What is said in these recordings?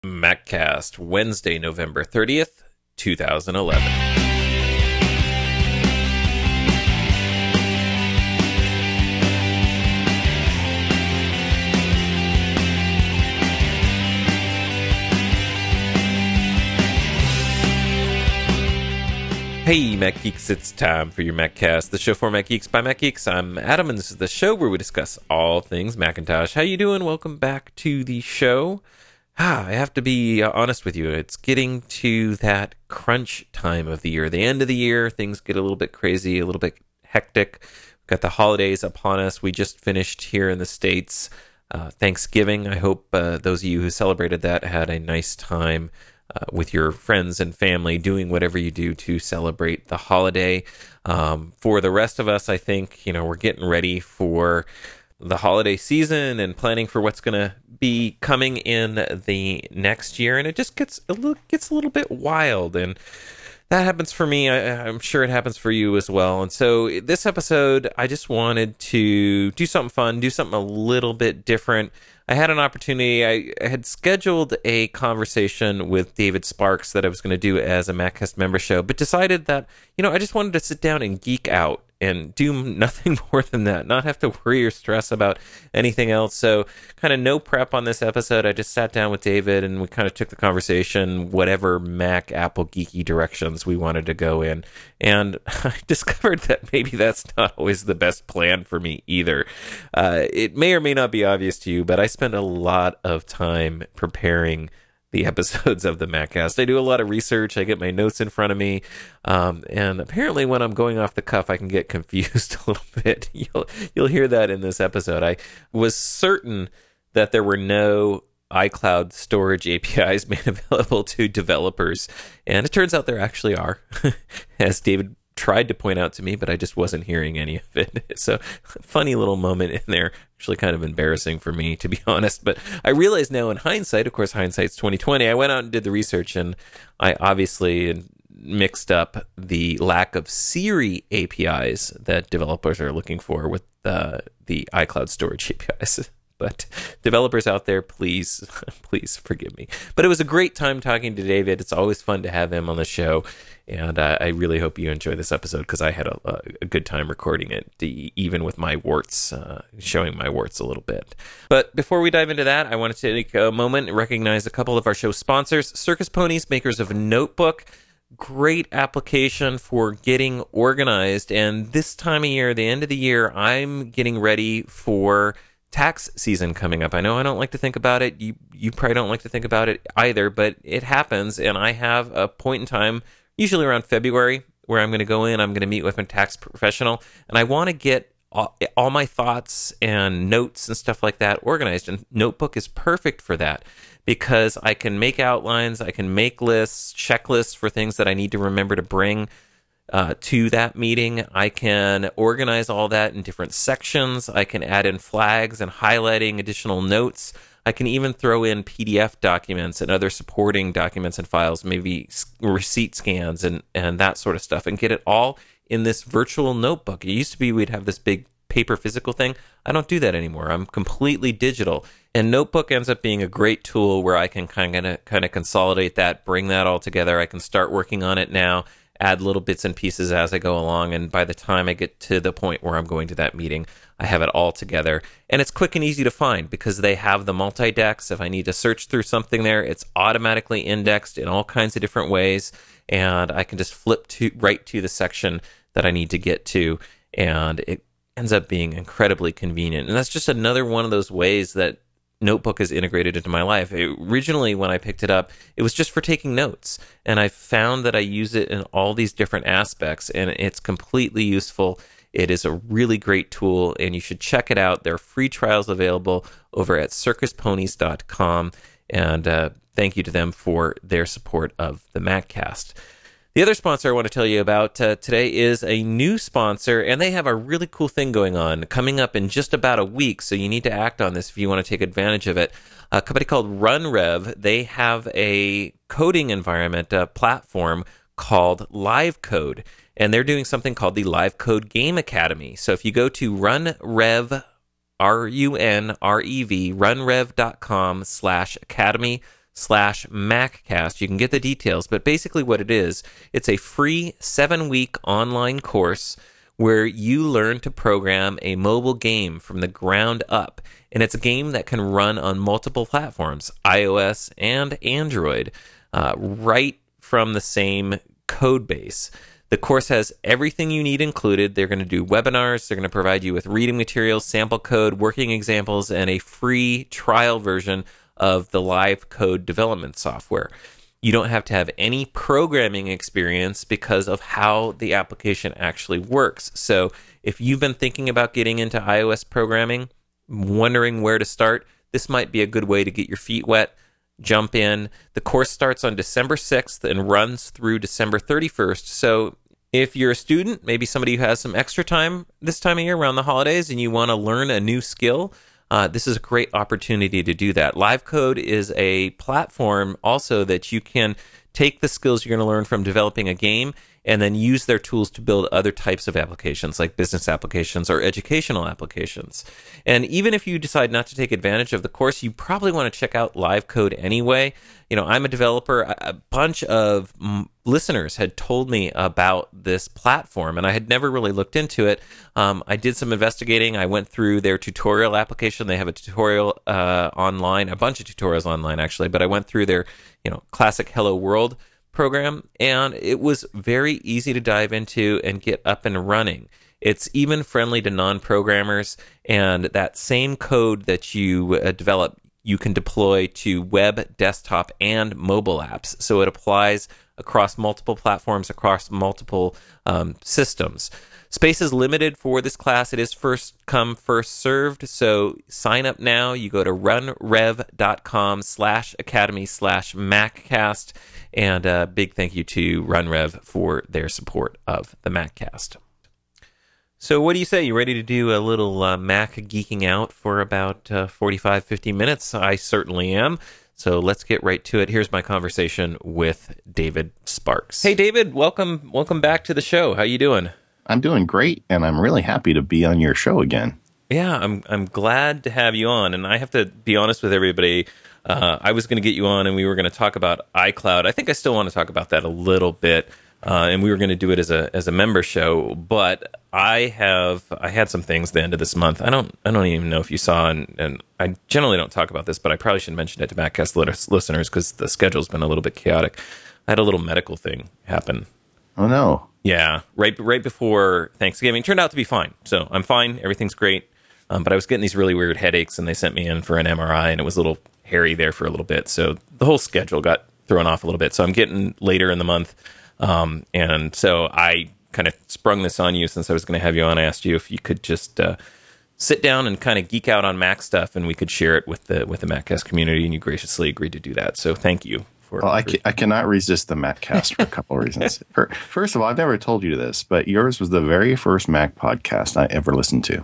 MacCast, Wednesday, November 30th, 2011. Hey, Mac Geeks, it's time for your MacCast, the show for Mac Geeks by Mac Geeks. I'm Adam, and this is the show where we discuss all things Macintosh. How you doing? Welcome back to the show. I have to be honest with you. It's getting to that crunch time of the year. The end of the year, things get a little bit crazy, a little bit hectic. We've got the holidays upon us. We just finished here in the States Thanksgiving. I hope those of you who celebrated that had a nice time with your friends and family, doing whatever you do to celebrate the holiday. For the rest of us, I think, we're getting ready for the holiday season and planning for what's going to be coming in the next year. And it just gets a little bit wild. And that happens for me. I'm sure it happens for you as well. And so this episode, I just wanted to do something fun, do something a little bit different. I had an opportunity. I had scheduled a conversation with David Sparks that I was going to do as a MacCast member show, but decided that, I just wanted to sit down and geek out and do nothing more than that, not have to worry or stress about anything else. So kind of no prep on this episode. I just sat down with David and we kind of took the conversation, whatever Mac, Apple geeky directions we wanted to go in. And I discovered that maybe that's not always the best plan for me either. It may or may not be obvious to you, but I spend a lot of time preparing the episodes of the MacCast. I do a lot of research. I get my notes in front of me. And apparently when I'm going off the cuff, I can get confused a little bit. You'll hear that in this episode. I was certain that there were no iCloud storage APIs made available to developers. And it turns out there actually are, as David tried to point out to me, but I just wasn't hearing any of it. So funny little moment in there, actually kind of embarrassing for me, to be honest. But I realize now in hindsight, of course, hindsight's 2020, I went out and did the research, and I obviously mixed up the lack of Siri APIs that developers are looking for with the iCloud storage APIs. But developers out there, please forgive me. But it was a great time talking to David. It's always fun to have him on the show. And I really hope you enjoy this episode because I had a good time recording it, even with my warts, showing my warts a little bit. But before we dive into that, I wanted to take a moment and recognize a couple of our show sponsors. Circus Ponies, makers of Notebook. Great application for getting organized. And this time of year, the end of the year, I'm getting ready for tax season coming up. I know I don't like to think about it. You probably don't like to think about it either, but it happens. And I have a point in time, usually around February, where I'm going to go in, I'm going to meet with a tax professional, and I want to get all my thoughts and notes and stuff like that organized. And Notebook is perfect for that because I can make outlines, I can make lists, checklists for things that I need to remember to bring to that meeting. I can organize all that in different sections. I can add in flags and highlighting additional notes. I can even throw in PDF documents and other supporting documents and files, maybe receipt scans and that sort of stuff, and get it all in this virtual notebook. It used to be we'd have this big paper physical thing. I don't do that anymore. I'm completely digital. And Notebook ends up being a great tool where I can kind of consolidate that, bring that all together. I can start working on it now, add little bits and pieces as I go along, and by the time I get to the point where I'm going to that meeting, I have it all together. And it's quick and easy to find because they have the multi-dex. If I need to search through something there, it's automatically indexed in all kinds of different ways, and I can just flip right to the section that I need to get to, and it ends up being incredibly convenient. And that's just another one of those ways that Notebook is integrated into my life. Originally, when I picked it up, it was just for taking notes, and I found that I use it in all these different aspects, and it's completely useful. It is a really great tool, and you should check it out. There are free trials available over at circusponies.com, and thank you to them for their support of the MacCast. The other sponsor I want to tell you about today is a new sponsor, and they have a really cool thing going on coming up in just about a week, so you need to act on this if you want to take advantage of it. A company called RunRev, they have a coding environment, a platform called LiveCode, and they're doing something called the LiveCode Game Academy. So if you go to RunRev, RUNREV, runrev.com/academy, MacCast. You can get the details, but basically what it is, it's a free 7-week online course where you learn to program a mobile game from the ground up. And it's a game that can run on multiple platforms, iOS and Android, right from the same code base. The course has everything you need included. They're going to do webinars. They're going to provide you with reading materials, sample code, working examples, and a free trial version of the live code development software. You don't have to have any programming experience because of how the application actually works. So if you've been thinking about getting into iOS programming, wondering where to start, this might be a good way to get your feet wet. Jump in. The course starts on December 6th and runs through December 31st. So if you're a student, maybe somebody who has some extra time this time of year around the holidays and you want to learn a new skill, this is a great opportunity to do that. LiveCode is a platform also that you can take the skills you're going to learn from developing a game and then use their tools to build other types of applications like business applications or educational applications. And even if you decide not to take advantage of the course, you probably want to check out LiveCode anyway. You know, I'm a developer. A bunch of listeners had told me about this platform, and I had never really looked into it. I did some investigating. I went through their tutorial application. They have a tutorial online, a bunch of tutorials online, actually, but I went through their, classic Hello World program, and it was very easy to dive into and get up and running. It's even friendly to non-programmers, and that same code that you develop, you can deploy to web, desktop, and mobile apps. So it applies across multiple platforms, across multiple systems. Space is limited for this class. It is first come, first served. So sign up now. You go to runrev.com/academy/MacCast. And a big thank you to RunRev for their support of the MacCast. So what do you say? You ready to do a little Mac geeking out for about 45, 50 minutes? I certainly am. So let's get right to it. Here's my conversation with David Sparks. Hey, David, welcome back to the show. How you doing? I'm doing great, and I'm really happy to be on your show again. Yeah, I'm glad to have you on, and I have to be honest with everybody. I was going to get you on, and we were going to talk about iCloud. I think I still want to talk about that a little bit, and we were going to do it as a member show. But I had some things the end of this month. I don't even know if you saw, and I generally don't talk about this, but I probably should mention it to MacCast listeners because the schedule's been a little bit chaotic. I had a little medical thing happen. Oh no! Yeah, right before Thanksgiving. Turned out to be fine, so I'm fine. Everything's great. But I was getting these really weird headaches, and they sent me in for an MRI, and it was a little hairy there for a little bit. So the whole schedule got thrown off a little bit. So I'm getting later in the month. And so I kind of sprung this on you since I was going to have you on. I asked you if you could just sit down and kind of geek out on Mac stuff, and we could share it with the MacCast community, and you graciously agreed to do that. So thank you. I cannot resist the MacCast for a couple of reasons. First of all, I've never told you this, but yours was the very first Mac podcast I ever listened to.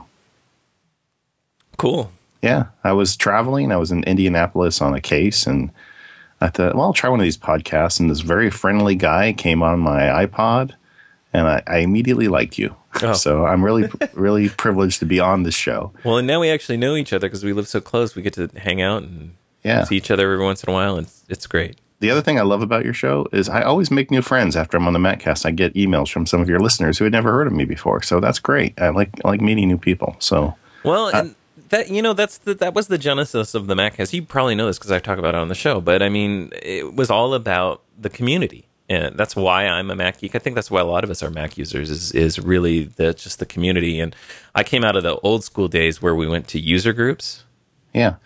Cool. Yeah, I was traveling. I was in Indianapolis on a case, and I thought, well, I'll try one of these podcasts. And this very friendly guy came on my iPod, and I immediately liked you. Oh. So I'm really, really privileged to be on this show. Well, and now we actually know each other because we live so close. We get to hang out and see each other every once in a while, and it's great. The other thing I love about your show is I always make new friends after I'm on the MacCast. I get emails from some of your listeners who had never heard of me before, so that's great. I like meeting new people. So and that was the genesis of the MacCast. You probably know this because I talk about it on the show, but I mean, it was all about the community, and that's why I'm a Mac geek. I think that's why a lot of us are Mac users is really just the community. And I came out of the old school days where we went to user groups. Yeah.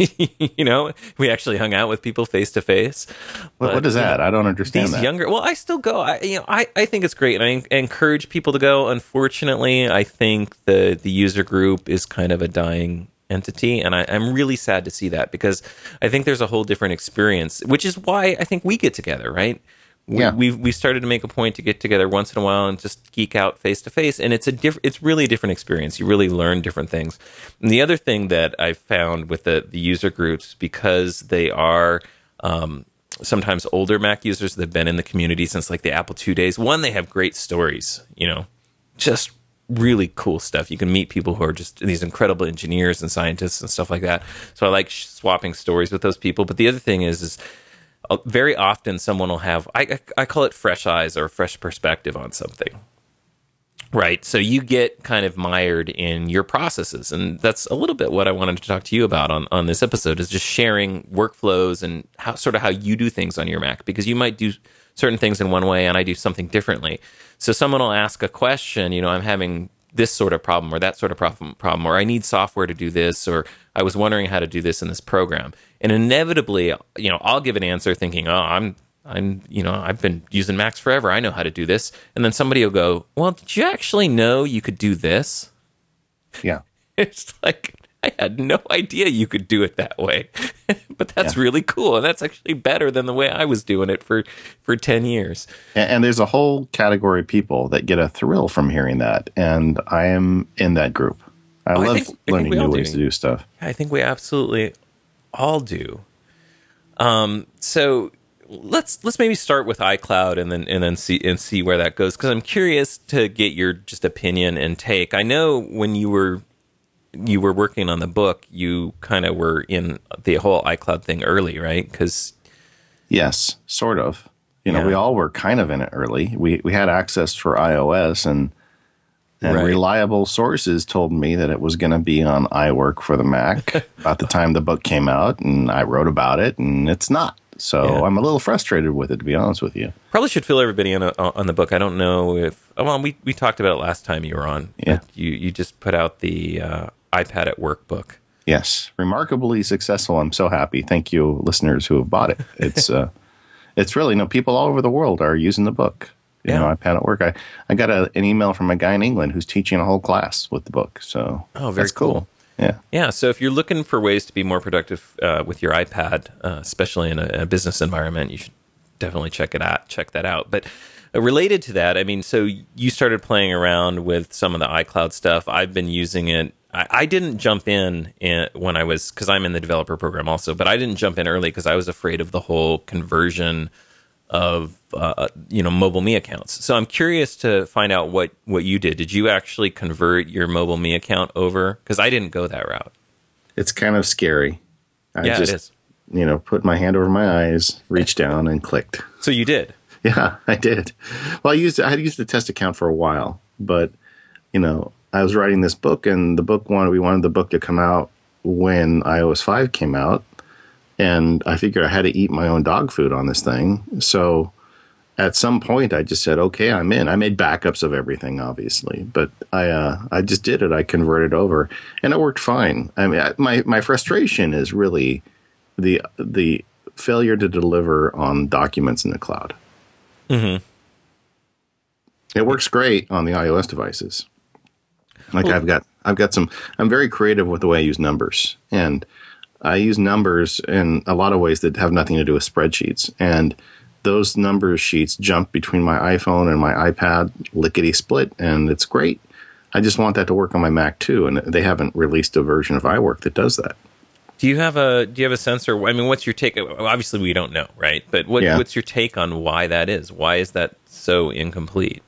We actually hung out with people face to face. What is that? I don't understand these that. Well, I still go. I think it's great, and I encourage people to go. Unfortunately, I think the user group is kind of a dying entity, and I'm really sad to see that because I think there's a whole different experience, which is why I think we get together, right? We started to make a point to get together once in a while and just geek out face to face, and it's really a different experience. You really learn different things. And the other thing that I've found with the user groups, because they are sometimes older Mac users that have been in the community since like the Apple II days, one, they have great stories, just really cool stuff. You can meet people who are just these incredible engineers and scientists and stuff like that. So I like swapping stories with those people. But the other thing is very often someone will have, I call it fresh eyes or fresh perspective on something. Right. So you get kind of mired in your processes. And that's a little bit what I wanted to talk to you about on this episode, is just sharing workflows and how you do things on your Mac, because you might do certain things in one way and I do something differently. So someone will ask a question, I'm having this sort of problem or that sort of problem, or I need software to do this, or I was wondering how to do this in this program. And inevitably, I'll give an answer thinking, I've been using Macs forever. I know how to do this. And then somebody will go, well, did you actually know you could do this? Yeah. It's like, I had no idea you could do it that way. But that's really cool. And that's actually better than the way I was doing it for 10 years. And there's a whole category of people that get a thrill from hearing that. And I am in that group. I love learning new ways to do stuff. I think we absolutely all do. So let's maybe start with iCloud and then see where that goes, because I'm curious to get your just opinion and take. I know when you were working on the book, you kind of were in the whole iCloud thing early, right? Because yes, sort of. We all were kind of in it early. We had access for iOS, and right. Reliable sources told me that it was going to be on iWork for the Mac about the time the book came out, and I wrote about it, and it's not. So I'm a little frustrated with it, to be honest with you. Probably should fill everybody in on the book. I don't know if... Well, we talked about it last time you were on. Yeah. You just put out the iPad at Work book. Yes. Remarkably successful. I'm so happy. Thank you, listeners who have bought it. It's really... people all over the world are using the book. iPad at Work. I got an email from a guy in England who's teaching a whole class with the book. So very cool. Yeah. So if you're looking for ways to be more productive with your iPad, especially in a business environment, you should definitely check that out. But related to that, so you started playing around with some of the iCloud stuff. I've been using it. I didn't jump in when I was, because I'm in the developer program also, but I didn't jump in early because I was afraid of the whole conversion of MobileMe accounts. So I'm curious to find out what you did. Did you actually convert your MobileMe account over? Because I didn't go that route. It's kind of scary. It is. Put my hand over my eyes, reached down, and clicked. So you did? Yeah, I did. Well, I had used the test account for a while, but I was writing this book, and we wanted the book to come out when iOS 5 came out. And I figured I had to eat my own dog food on this thing. So at some point, I just said, okay, I'm in. I made backups of everything, obviously. But I just did it. I converted over. And it worked fine. My frustration is really the failure to deliver on documents in the cloud. Mm-hmm. It works great on the iOS devices. I've got some... I'm very creative with the way I use numbers. And I use numbers in a lot of ways that have nothing to do with spreadsheets. And those number sheets jump between my iPhone and my iPad lickety-split, and it's great. I just want that to work on my Mac too, and they haven't released a version of iWork that does that. Do you have a sense, or what's your take? Obviously, we don't know, right? But what's your take on why that is? Why is that so incomplete?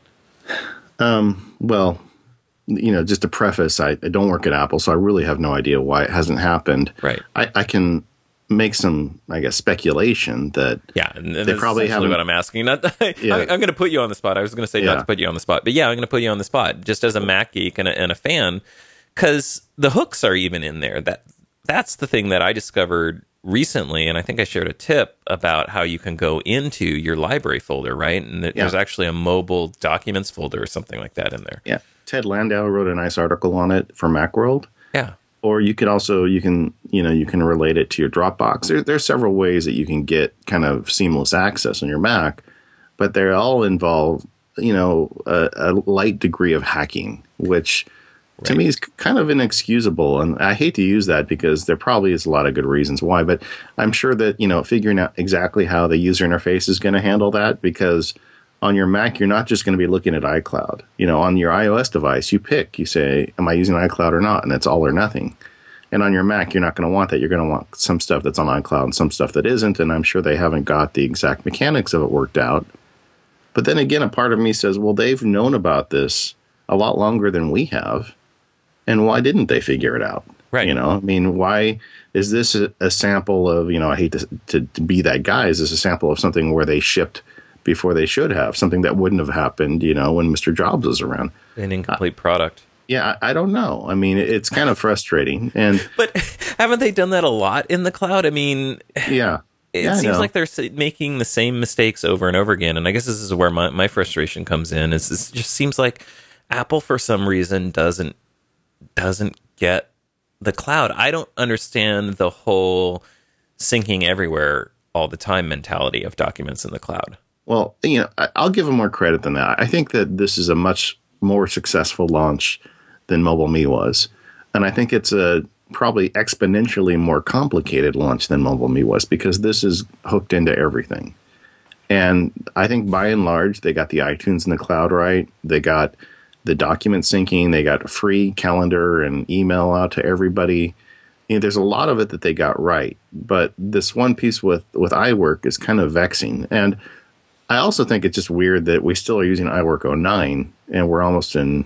Well, just to preface, I don't work at Apple, so I really have no idea why it hasn't happened. Right. I can make some, speculation that they probably haven't. What I'm asking. I'm going to put you on the spot. I was going to say not to put you on the spot, but I'm going to put you on the spot just as a Mac geek and a fan, because the hooks are even in there. That's the thing that I discovered recently, and I think I shared a tip about how you can go into your library folder, right? And there's actually a mobile documents folder or something like that in there. Yeah. Ted Landau wrote a nice article on it for Macworld. Yeah. Or you could also, you can relate it to your Dropbox. There's several ways that you can get kind of seamless access on your Mac, but they all involve, a light degree of hacking, which to me is kind of inexcusable. And I hate to use that because there probably is a lot of good reasons why, but I'm sure that, figuring out exactly how the user interface is going to handle that, because on your Mac, you're not just going to be looking at iCloud. On your iOS device, you say, am I using iCloud or not? And it's all or nothing. And on your Mac, you're not going to want that. You're going to want some stuff that's on iCloud and some stuff that isn't. And I'm sure they haven't got the exact mechanics of it worked out. But then again, a part of me says, well, they've known about this a lot longer than we have. And why didn't they figure it out? Right. You know, I mean, why is this a sample of, you know, I hate to be that guy. Is this a sample of something where they shipped before they should have, something that wouldn't have happened, you know, when Mr. Jobs was around? An incomplete product. Yeah, I don't know. I mean, it's kind of frustrating. But haven't they done that a lot in the cloud? I mean, yeah. It seems like they're making the same mistakes over and over again. And I guess this is where my frustration comes in. Is this just seems like Apple, for some reason, doesn't get the cloud. I don't understand the whole syncing everywhere all the time mentality of documents in the cloud. Well, you know, I'll give them more credit than that. I think that this is a much more successful launch than MobileMe was. And I think it's a probably exponentially more complicated launch than MobileMe was, because this is hooked into everything. And I think by and large, they got the iTunes in the cloud right. They got the document syncing. They got a free calendar and email out to everybody. You know, there's a lot of it that they got right. But this one piece with iWork is kind of vexing. And I also think it's just weird that we still are using iWork 09 and we're almost in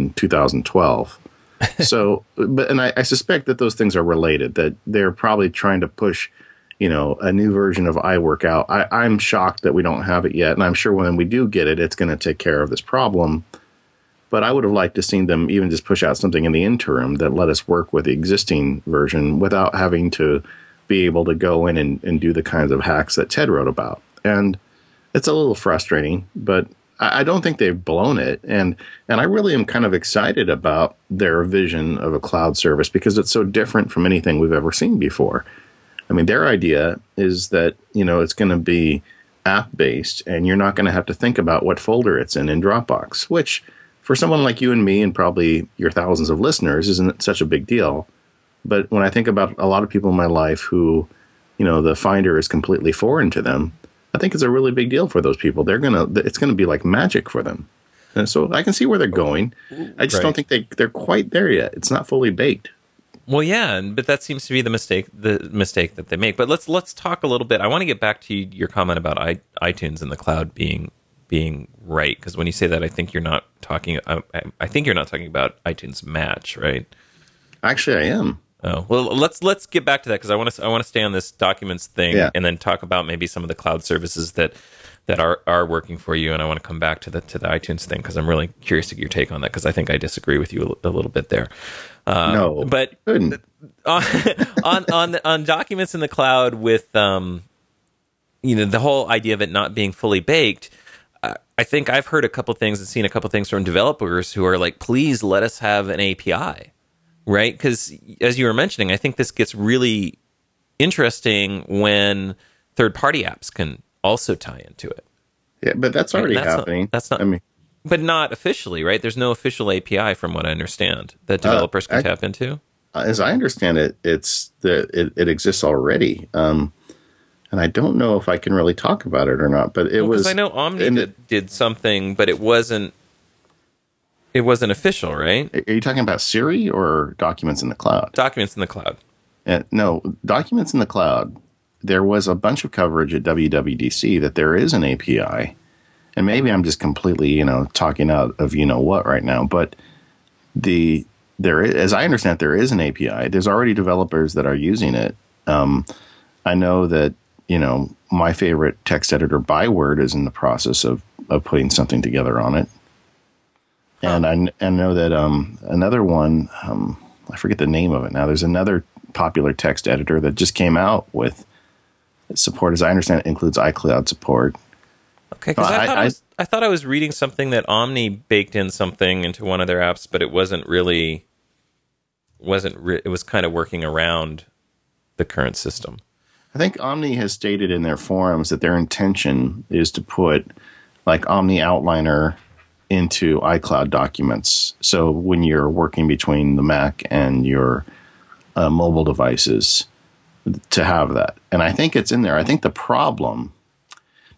2012. So, and I suspect that those things are related, that they're probably trying to push, you know, a new version of iWork out. I'm shocked that we don't have it yet. And I'm sure when we do get it, it's going to take care of this problem. But I would have liked to seen them even just push out something in the interim that let us work with the existing version without having to be able to go in and do the kinds of hacks that Ted wrote about. And it's a little frustrating, but I don't think they've blown it. And I really am kind of excited about their vision of a cloud service because it's so different from anything we've ever seen before. I mean, their idea is that, you know, it's going to be app-based and you're not going to have to think about what folder it's in Dropbox, which for someone like you and me and probably your thousands of listeners isn't such a big deal. But when I think about a lot of people in my life who, you know, the Finder is completely foreign to them, I think it's a really big deal for those people. It's going to be like magic for them. And so I can see where they're going. I just don't think they're quite there yet. It's not fully baked. Well, yeah, but that seems to be the mistake that they make. But let's talk a little bit. I want to get back to your comment about iTunes and the cloud being right, because when you say that, I think you're not talking. I think you're not talking about iTunes Match, right? Actually, I am. Oh, well, let's get back to that because I want to stay on this documents thing and then talk about maybe some of the cloud services that are working for you, and I want to come back to the iTunes thing because I'm really curious to get your take on that because I think I disagree with you a little bit there. No, but on documents in the cloud with you know, the whole idea of it not being fully baked. I think I've heard a couple things and seen a couple things from developers who are like, please let us have an API. Right? Because as you were mentioning, I think this gets really interesting when third-party apps can also tie into it. Yeah, but that's already happening. That's not. I mean, but not officially, right? There's no official API, from what I understand, that developers can tap into. As I understand it, it exists already, and I don't know if I can really talk about it or not. But it was. Because I know Omni did something, but it wasn't. It wasn't official, right? Are you talking about Siri or Documents in the Cloud? Documents in the Cloud. No, Documents in the Cloud. There was a bunch of coverage at WWDC that there is an API. And maybe I'm just completely, you know, talking out of you know what right now. But there is, as I understand, there is an API. There's already developers that are using it. I know that, you know, my favorite text editor, Byword, is in the process of putting something together on it. And I know that another one, I forget the name of it now. There's another popular text editor that just came out with support. As I understand, it includes iCloud support. Okay, because I thought I was reading something that Omni baked in something into one of their apps, but it wasn't really. It was kind of working around the current system. I think Omni has stated in their forums that their intention is to put like Omni Outliner into iCloud documents. So when you're working between the Mac and your mobile devices, to have that. And I think it's in there. I think the problem,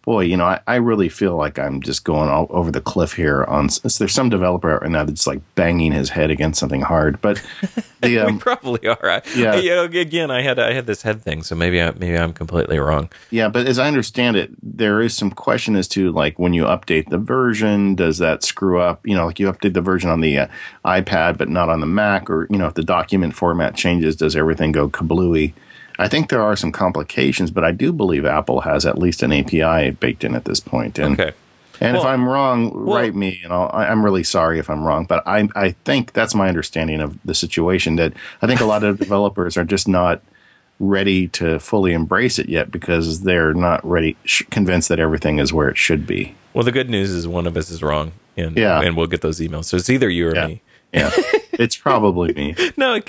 boy, I really feel like I'm just going all over the cliff here. There's some developer right now that's like banging his head against something hard, but we probably are. Yeah. Again, I had this head thing, so maybe I'm completely wrong. Yeah, but as I understand it, there is some question as to like when you update the version, does that screw up? Like you update the version on the iPad, but not on the Mac, or if the document format changes, does everything go kablooey? I think there are some complications, but I do believe Apple has at least an API baked in at this point. And, okay. And if I'm wrong, write me. I'm really sorry if I'm wrong, but I think that's my understanding of the situation. That I think a lot of developers are just not ready to fully embrace it yet because they're not convinced that everything is where it should be. Well, the good news is one of us is wrong, and we'll get those emails. So it's either you or me. Yeah, it's probably me. No,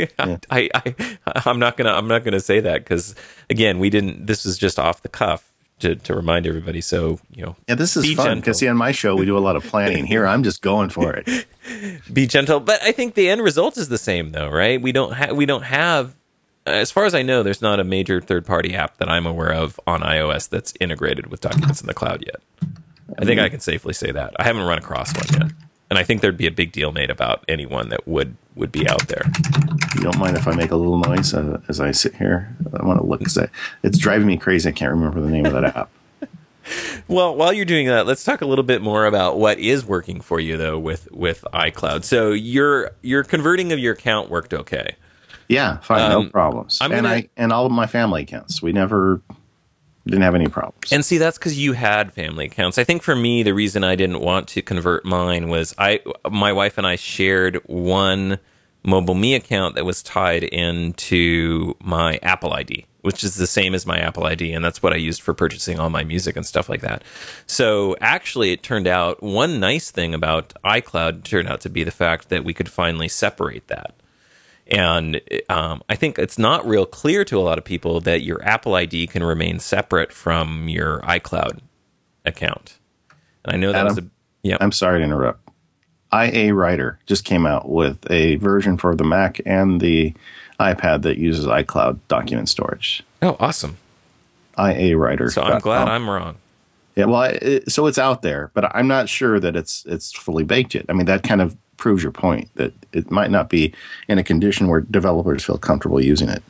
I'm not gonna say that because again, we didn't. This was just off the cuff to remind everybody. So yeah, this is fun because on my show we do a lot of planning. Here, I'm just going for it. Be gentle, but I think the end result is the same, though, right? We don't have. As far as I know, there's not a major third-party app that I'm aware of on iOS that's integrated with Documents in the Cloud yet. I think I can safely say that. I haven't run across one yet. And I think there'd be a big deal made about anyone that would be out there. You don't mind if I make a little noise as I sit here? I want to look. It's driving me crazy. I can't remember the name of that app. Well, while you're doing that, let's talk a little bit more about what is working for you, though, with iCloud. So your converting of your account worked okay. Yeah, fine, no problems. And all of my family accounts. We never didn't have any problems. And see, that's because you had family accounts. I think for me, the reason I didn't want to convert mine was my wife and I shared one MobileMe account that was tied into my Apple ID, which is the same as my Apple ID, and that's what I used for purchasing all my music and stuff like that. So actually, it turned out one nice thing about iCloud turned out to be the fact that we could finally separate that. And I think it's not real clear to a lot of people that your Apple ID can remain separate from your iCloud account. And I know that Adam, I'm sorry to interrupt. IA Writer just came out with a version for the Mac and the iPad that uses iCloud document storage. Oh, awesome. IA Writer. So I'm glad I'm wrong. Yeah, well, so it's out there, but I'm not sure that it's fully baked yet. I mean, that kind of proves your point that it might not be in a condition where developers feel comfortable using it.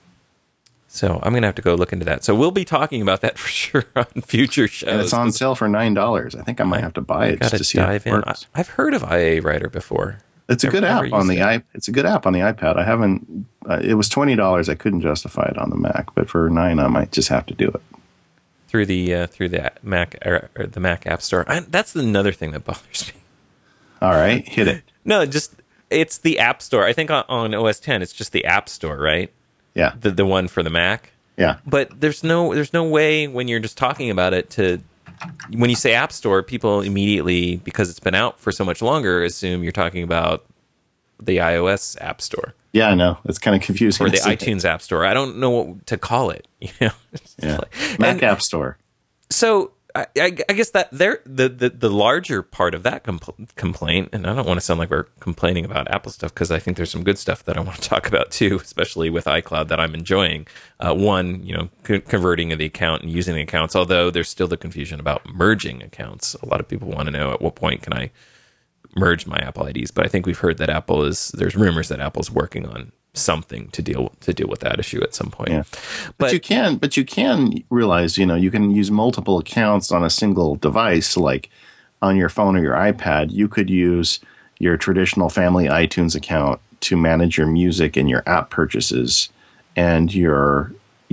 So I'm going to have to go look into that. So we'll be talking about that for sure on future shows. And it's on sale for $9. I think I might have to buy it just to see how it works. I've heard of IA Writer before. It's a good app on the It's a good app on the iPad. I haven't. It was $20. I couldn't justify it on the Mac, but for $9, I might just have to do it through the Mac or the Mac App Store. That's another thing that bothers me. All right, hit it. No, it's the App Store. I think on OS X, it's just the App Store, right? Yeah, the one for the Mac. Yeah, but there's no way when you're just talking about it when you say App Store, people immediately, because it's been out for so much longer, assume you're talking about the iOS App Store. Yeah, I know. It's kind of confusing. Or the iTunes App Store. I don't know what to call it. Yeah. Mac App Store. So I guess that the larger part of that complaint, and I don't want to sound like we're complaining about Apple stuff because I think there's some good stuff that I want to talk about too, especially with iCloud that I'm enjoying. One, converting of the account and using the accounts, although there's still the confusion about merging accounts. A lot of people want to know at what point can I merge my Apple IDs, but I think we've heard that there's rumors that Apple's working on something to deal with that issue at some point. Yeah. But you can realize, you can use multiple accounts on a single device, like on your phone or your iPad. You could use your traditional family iTunes account to manage your music and your app purchases, and your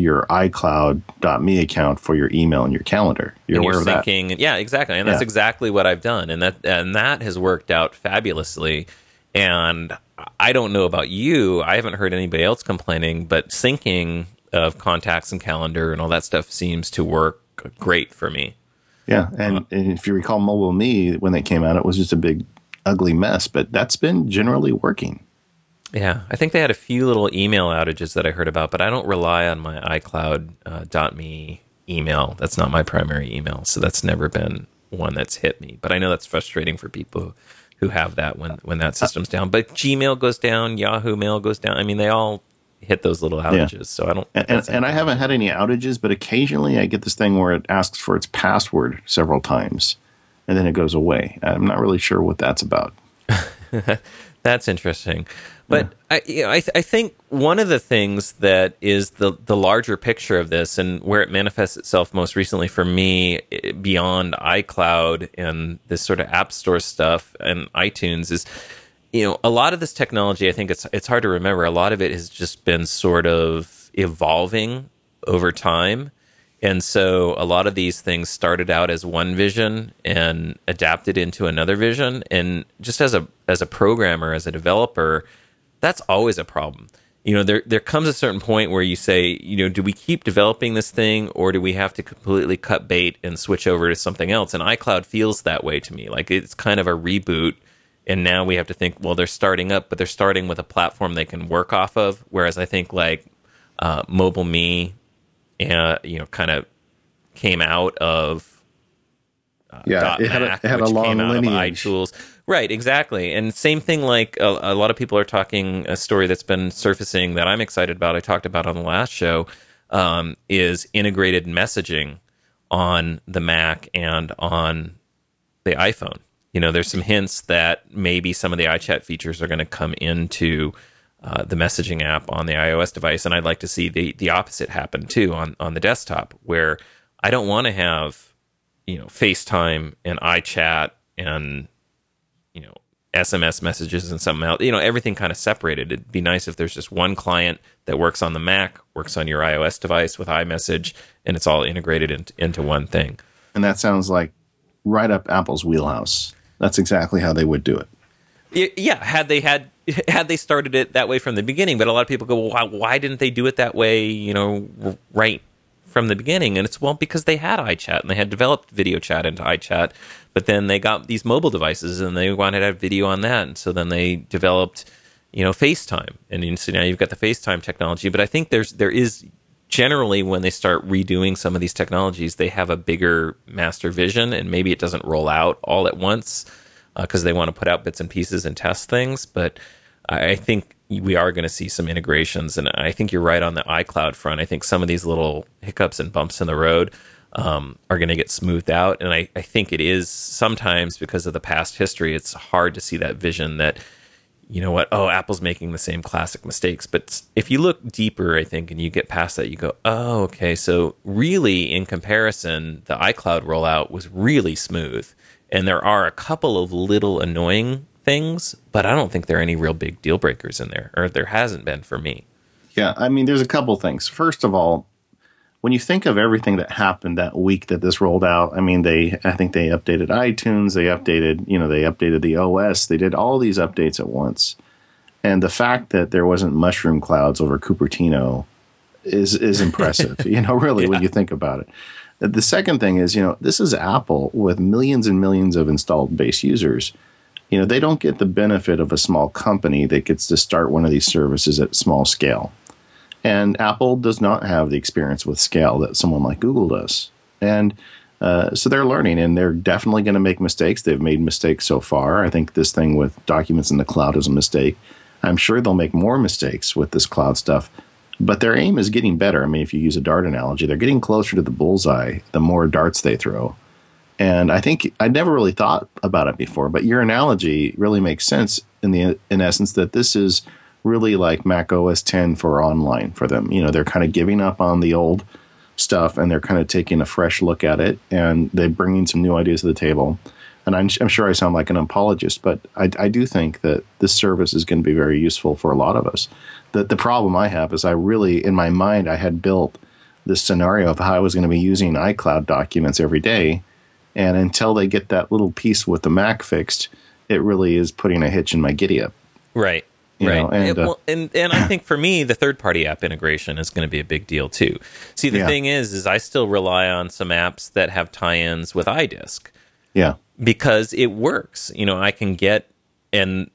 iCloud.me account for your email and your calendar. You're aware of that? Yeah, exactly. And that's exactly what I've done. And that has worked out fabulously. And I don't know about you. I haven't heard anybody else complaining, but syncing of contacts and calendar and all that stuff seems to work great for me. Yeah. And if you recall MobileMe, when they came out, it was just a big, ugly mess, but that's been generally working. Yeah, I think they had a few little email outages that I heard about, but I don't rely on my iCloud.me email. That's not my primary email, so that's never been one that's hit me. But I know that's frustrating for people who have that when that system's down. But Gmail goes down, Yahoo Mail goes down. I mean, they all hit those little outages. So I don't. And I haven't had any outages, but occasionally I get this thing where it asks for its password several times, and then it goes away. I'm not really sure what that's about. That's interesting. But I think one of the things that is the larger picture of this, and where it manifests itself most recently for me beyond iCloud and this sort of App Store stuff and iTunes, is, a lot of this technology, I think it's hard to remember. A lot of it has just been sort of evolving over time. And so a lot of these things started out as one vision and adapted into another vision. And just as a programmer, as a developer, that's always a problem. There comes a certain point where you say, do we keep developing this thing, or do we have to completely cut bait and switch over to something else? And iCloud feels that way to me. Like it's kind of a reboot. And now we have to think, well, they're starting up, but they're starting with a platform they can work off of. Whereas I think like MobileMe, kind of came out of it had a long lineage. iTools. Right, exactly. And same thing, like a lot of people are talking, a story that's been surfacing that I'm excited about, I talked about on the last show, is integrated messaging on the Mac and on the iPhone. There's some hints that maybe some of the iChat features are going to come into the messaging app on the iOS device, and I'd like to see the opposite happen too on the desktop, where I don't want to have FaceTime and iChat and SMS messages and something else. Everything kind of separated. It'd be nice if there's just one client that works on the Mac, works on your iOS device with iMessage, and it's all integrated into one thing. And that sounds like right up Apple's wheelhouse. That's exactly how they would do it. Yeah, had they started it that way from the beginning. But a lot of people go, well, why didn't they do it that way, right from the beginning? And it's, well, because they had iChat and they had developed video chat into iChat, but then they got these mobile devices and they wanted to have video on that. And so then they developed, FaceTime. And so now you've got the FaceTime technology. But I think there is generally, when they start redoing some of these technologies, they have a bigger master vision, and maybe it doesn't roll out all at once because they want to put out bits and pieces and test things. But I think we are going to see some integrations, and I think you're right on the iCloud front. I think some of these little hiccups and bumps in the road are going to get smoothed out, and I think it is sometimes because of the past history. It's hard to see that vision that, Apple's making the same classic mistakes. But if you look deeper, I think, and you get past that, you go, oh, okay, so really, in comparison, the iCloud rollout was really smooth. And there are a couple of little annoying things, but I don't think there are any real big deal breakers in there, or there hasn't been for me. Yeah, I mean, there's a couple things. First of all, when you think of everything that happened that week that this rolled out, I mean, I think they updated iTunes, they updated the OS, they did all these updates at once. And the fact that there wasn't mushroom clouds over Cupertino is impressive, really, when you think about it. The second thing is, this is Apple with millions and millions of installed base users. They don't get the benefit of a small company that gets to start one of these services at small scale. And Apple does not have the experience with scale that someone like Google does. And so they're learning, and they're definitely going to make mistakes. They've made mistakes so far. I think this thing with documents in the cloud is a mistake. I'm sure they'll make more mistakes with this cloud stuff. But their aim is getting better. I mean, if you use a dart analogy, they're getting closer to the bullseye the more darts they throw. And I think I never really thought about it before, but your analogy really makes sense in essence that this is really like Mac OS X for online for them. They're kind of giving up on the old stuff, and they're kind of taking a fresh look at it, and they're bringing some new ideas to the table. And I'm sure I sound like an apologist, but I do think that this service is going to be very useful for a lot of us. The problem I have is in my mind, I had built this scenario of how I was going to be using iCloud documents every day. And until they get that little piece with the Mac fixed, it really is putting a hitch in my giddy up. Right. And I think for me, the third-party app integration is going to be a big deal too. See, the thing is I still rely on some apps that have tie-ins with iDisk. Yeah. Because it works. I can get, and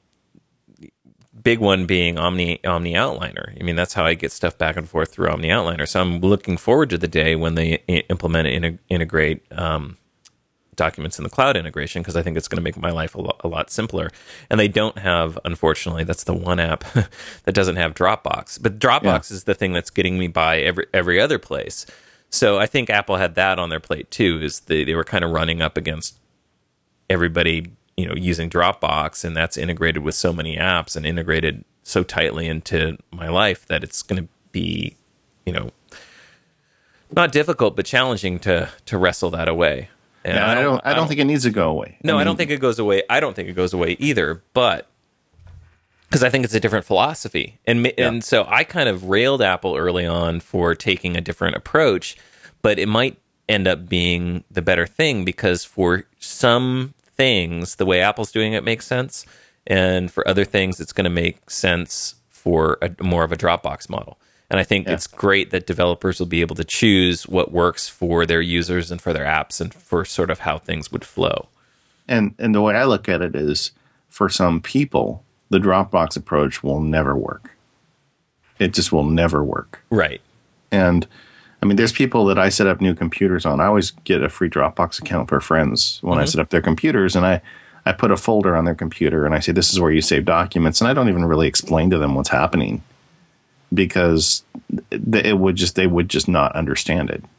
big one being Omni Outliner. I mean, that's how I get stuff back and forth through Omni Outliner. So I'm looking forward to the day when they implement and integrate documents in the cloud integration because I think it's going to make my life a lot simpler. And they don't have, unfortunately, that's the one app that doesn't have Dropbox. But Dropbox is the thing that's getting me by every other place. So I think Apple had that on their plate too, is they were kind of running up against everybody, using Dropbox, and that's integrated with so many apps and integrated so tightly into my life that it's going to be, not difficult, but challenging to wrestle that away. And I don't think it needs to go away. No, I don't think it goes away. I don't think it goes away either, but because I think it's a different philosophy. And so I kind of railed Apple early on for taking a different approach, but it might end up being the better thing because for some things, the way Apple's doing it makes sense. And for other things, it's going to make sense for more of a Dropbox model. And I think it's great that developers will be able to choose what works for their users and for their apps and for sort of how things would flow. And the way I look at it is, for some people, the Dropbox approach will never work. It just will never work. Right. And I mean, there's people that I set up new computers on. I always get a free Dropbox account for friends when I set up their computers, and I put a folder on their computer and I say, this is where you save documents. And I don't even really explain to them what's happening because they would just not understand it.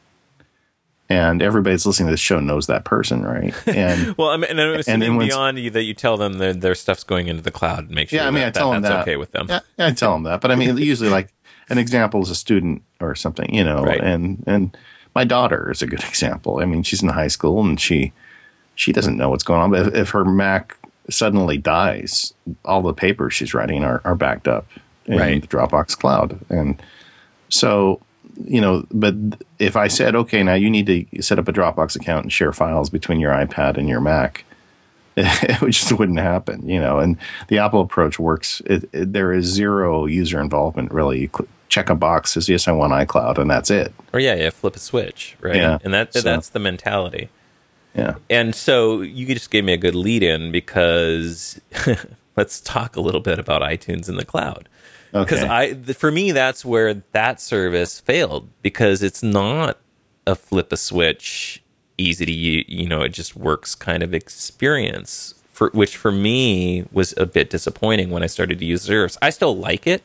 And everybody that's listening to this show knows that person, right? And well, I'm assuming beyond that you tell them that their stuff's going into the cloud and make sure I tell them that's okay with them. Yeah, I tell them that. But I mean, usually like an example is a student or something, right. And my daughter is a good example. I mean, she's in high school and she doesn't know what's going on. But if her Mac suddenly dies, all the papers she's writing are backed up in the Dropbox cloud. And so, but if I said, okay, now you need to set up a Dropbox account and share files between your iPad and your Mac, it just wouldn't happen, And the Apple approach works. There is zero user involvement, really. You check a box, says, yes, I want iCloud, and that's it. Or flip a switch, right? Yeah. And that's the mentality. Yeah. And so you just gave me a good lead in because let's talk a little bit about iTunes in the cloud. Okay. Because for me, that's where that service failed because it's not a flip a switch, easy to use, it just works kind of experience, which for me was a bit disappointing when I started to use the service. I still like it,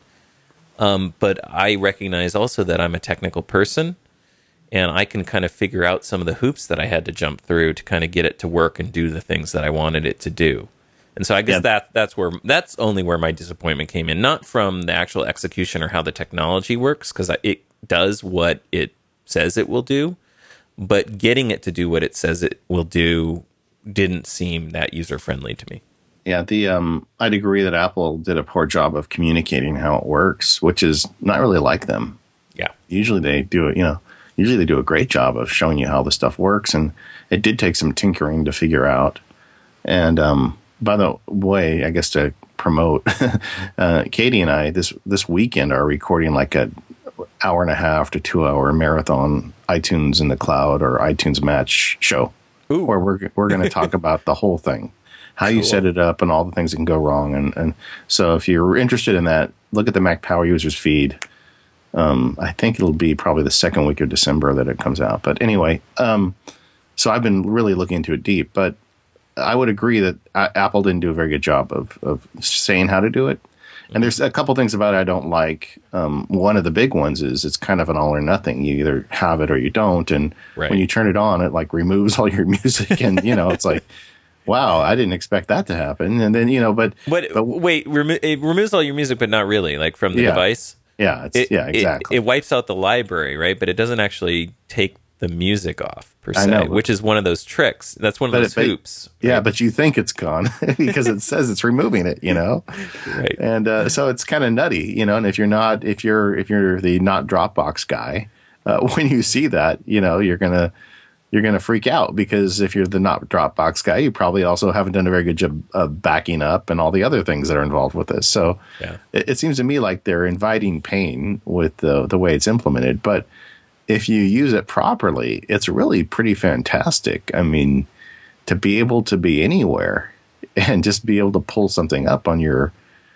but I recognize also that I'm a technical person and I can kind of figure out some of the hoops that I had to jump through to kind of get it to work and do the things that I wanted it to do. And so I guess that's only where my disappointment came in, not from the actual execution or how the technology works, because it does what it says it will do, but getting it to do what it says it will do didn't seem that user friendly to me. Yeah, I'd agree that Apple did a poor job of communicating how it works, which is not really like them. Yeah, usually they do it. Usually they do a great job of showing you how the stuff works, and it did take some tinkering to figure out. And by the way, I guess to promote, Katie and I this weekend are recording like a 1.5 to 2 hour marathon iTunes in the cloud or iTunes Match show, where we're going to talk about the whole thing, how you set it up, and all the things that can go wrong. And so if you're interested in that, look at the Mac Power Users feed. I think it'll be probably the second week of December that it comes out. But anyway, so I've been really looking into it deep, but I would agree that Apple didn't do a very good job of saying how to do it. And there's a couple things about it I don't like. One of the big ones is it's kind of an all or nothing. You either have it or you don't. And when you turn it on, it like removes all your music. And, it's like, wow, I didn't expect that to happen. And then, but wait, it removes all your music, but not really, like from the device? Yeah, exactly. It wipes out the library, right? But it doesn't actually take the music off per se, which is one of those tricks. That's one of those hoops. Right? Yeah, but you think it's gone because it says it's removing it, Right. And so it's kind of nutty, and if you're the not Dropbox guy, when you see that, you're gonna freak out, because if you're the not Dropbox guy, you probably also haven't done a very good job of backing up and all the other things that are involved with this. So it seems to me like they're inviting pain with the way it's implemented, but if you use it properly, it's really pretty fantastic. I mean, to be able to be anywhere and just be able to pull something up on your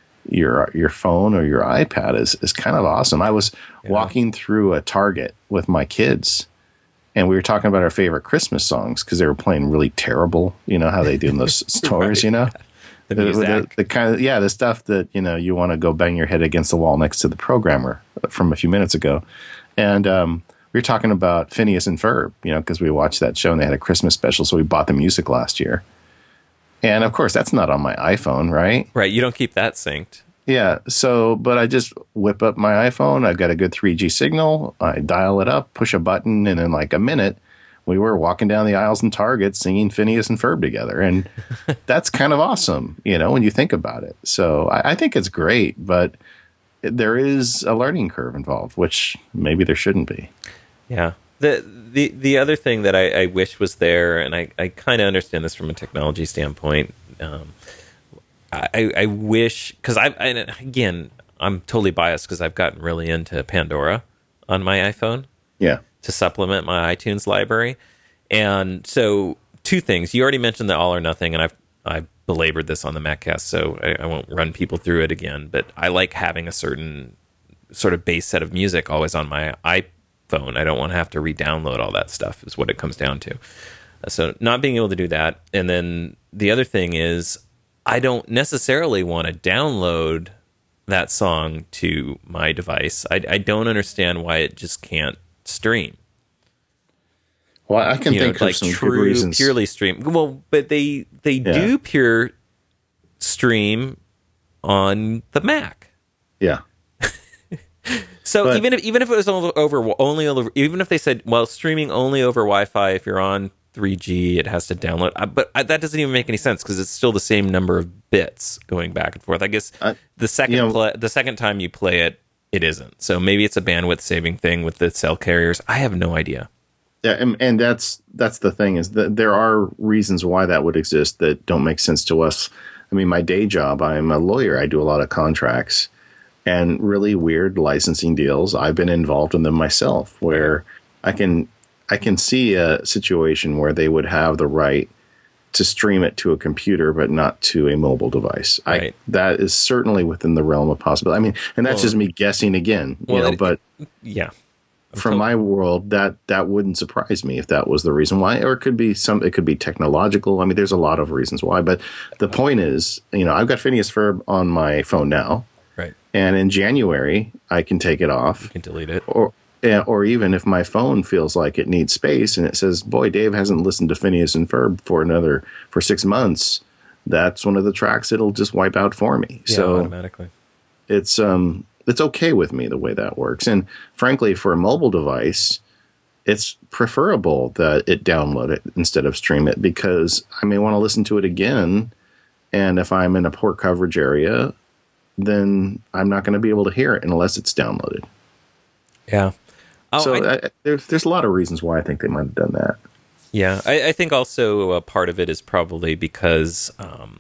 phone or your iPad is kind of awesome. I was walking through a Target with my kids, and we were talking about our favorite Christmas songs because they were playing really terrible. You know how they do in those stores, Right. you know? The kind of, the stuff that, you know, you want to go bang your head against the wall next to the programmer from a few minutes ago. And we were talking about Phineas and Ferb, you know, because we watched that show and they had a Christmas special. So we bought the music last year. And of course, that's not on my iPhone, right? Right. You don't keep that synced. Yeah. So, but I just whip up my iPhone. I've got a good 3G signal. I dial it up, push a button, and in like a minute, we were walking down the aisles in Target singing Phineas and Ferb together. And that's kind of awesome, you know, when you think about it. So I think it's great, but there is a learning curve involved, which maybe there shouldn't be. Yeah. The other thing that I wish was there, and I kind of understand this from a technology standpoint, I wish, because again, I'm totally biased because I've gotten really into Pandora on my iPhone. Yeah. To supplement my iTunes library. And so two things. You already mentioned the all or nothing, and I've belabored this on the MacCast, so I won't run people through it again, but I like having a certain sort of base set of music always on my iPhone. I don't want to have to re-download all that stuff is what it comes down to. So not being able to do that. And then the other thing is I don't necessarily want to download that song to my device. I don't understand why it just can't stream. Well, I can think of like some true, good reasons. purely stream. Well, but they do pure stream on the Mac. Yeah. So But- even if it was only even if they said, well, streaming only over Wi-Fi, if you're on 3G, it has to download. But that doesn't even make any sense because it's still the same number of bits going back and forth. I guess the second time you play it, it isn't. So maybe it's a bandwidth saving thing with the cell carriers. I have no idea. Yeah, and that's the thing is that there are reasons why that would exist that don't make sense to us. I mean, my day job, I'm a lawyer. I do a lot of contracts and really weird licensing deals. I've been involved in them myself where I can see a situation where they would have the right to stream it to a computer, but not to a mobile device. Right. That is certainly within the realm of possibility. I mean, and that's just me guessing again, but yeah. From my world, that wouldn't surprise me if that was the reason why, or it could be technological. I mean, there's a lot of reasons why, but the point is, I've got Phineas Ferb on my phone now, right? And in January, I can take it off. You can delete it, or even if my phone feels like it needs space and it says, "Boy, Dave hasn't listened to Phineas and Ferb for 6 months," that's one of the tracks it'll just wipe out for me. Yeah, so automatically, it's okay with me the way that works. And frankly, for a mobile device, it's preferable that it download it instead of stream it because I may want to listen to it again. And if I'm in a poor coverage area, then I'm not going to be able to hear it unless it's downloaded. Yeah. There's a lot of reasons why I think they might have done that. Yeah. I think also a part of it is probably because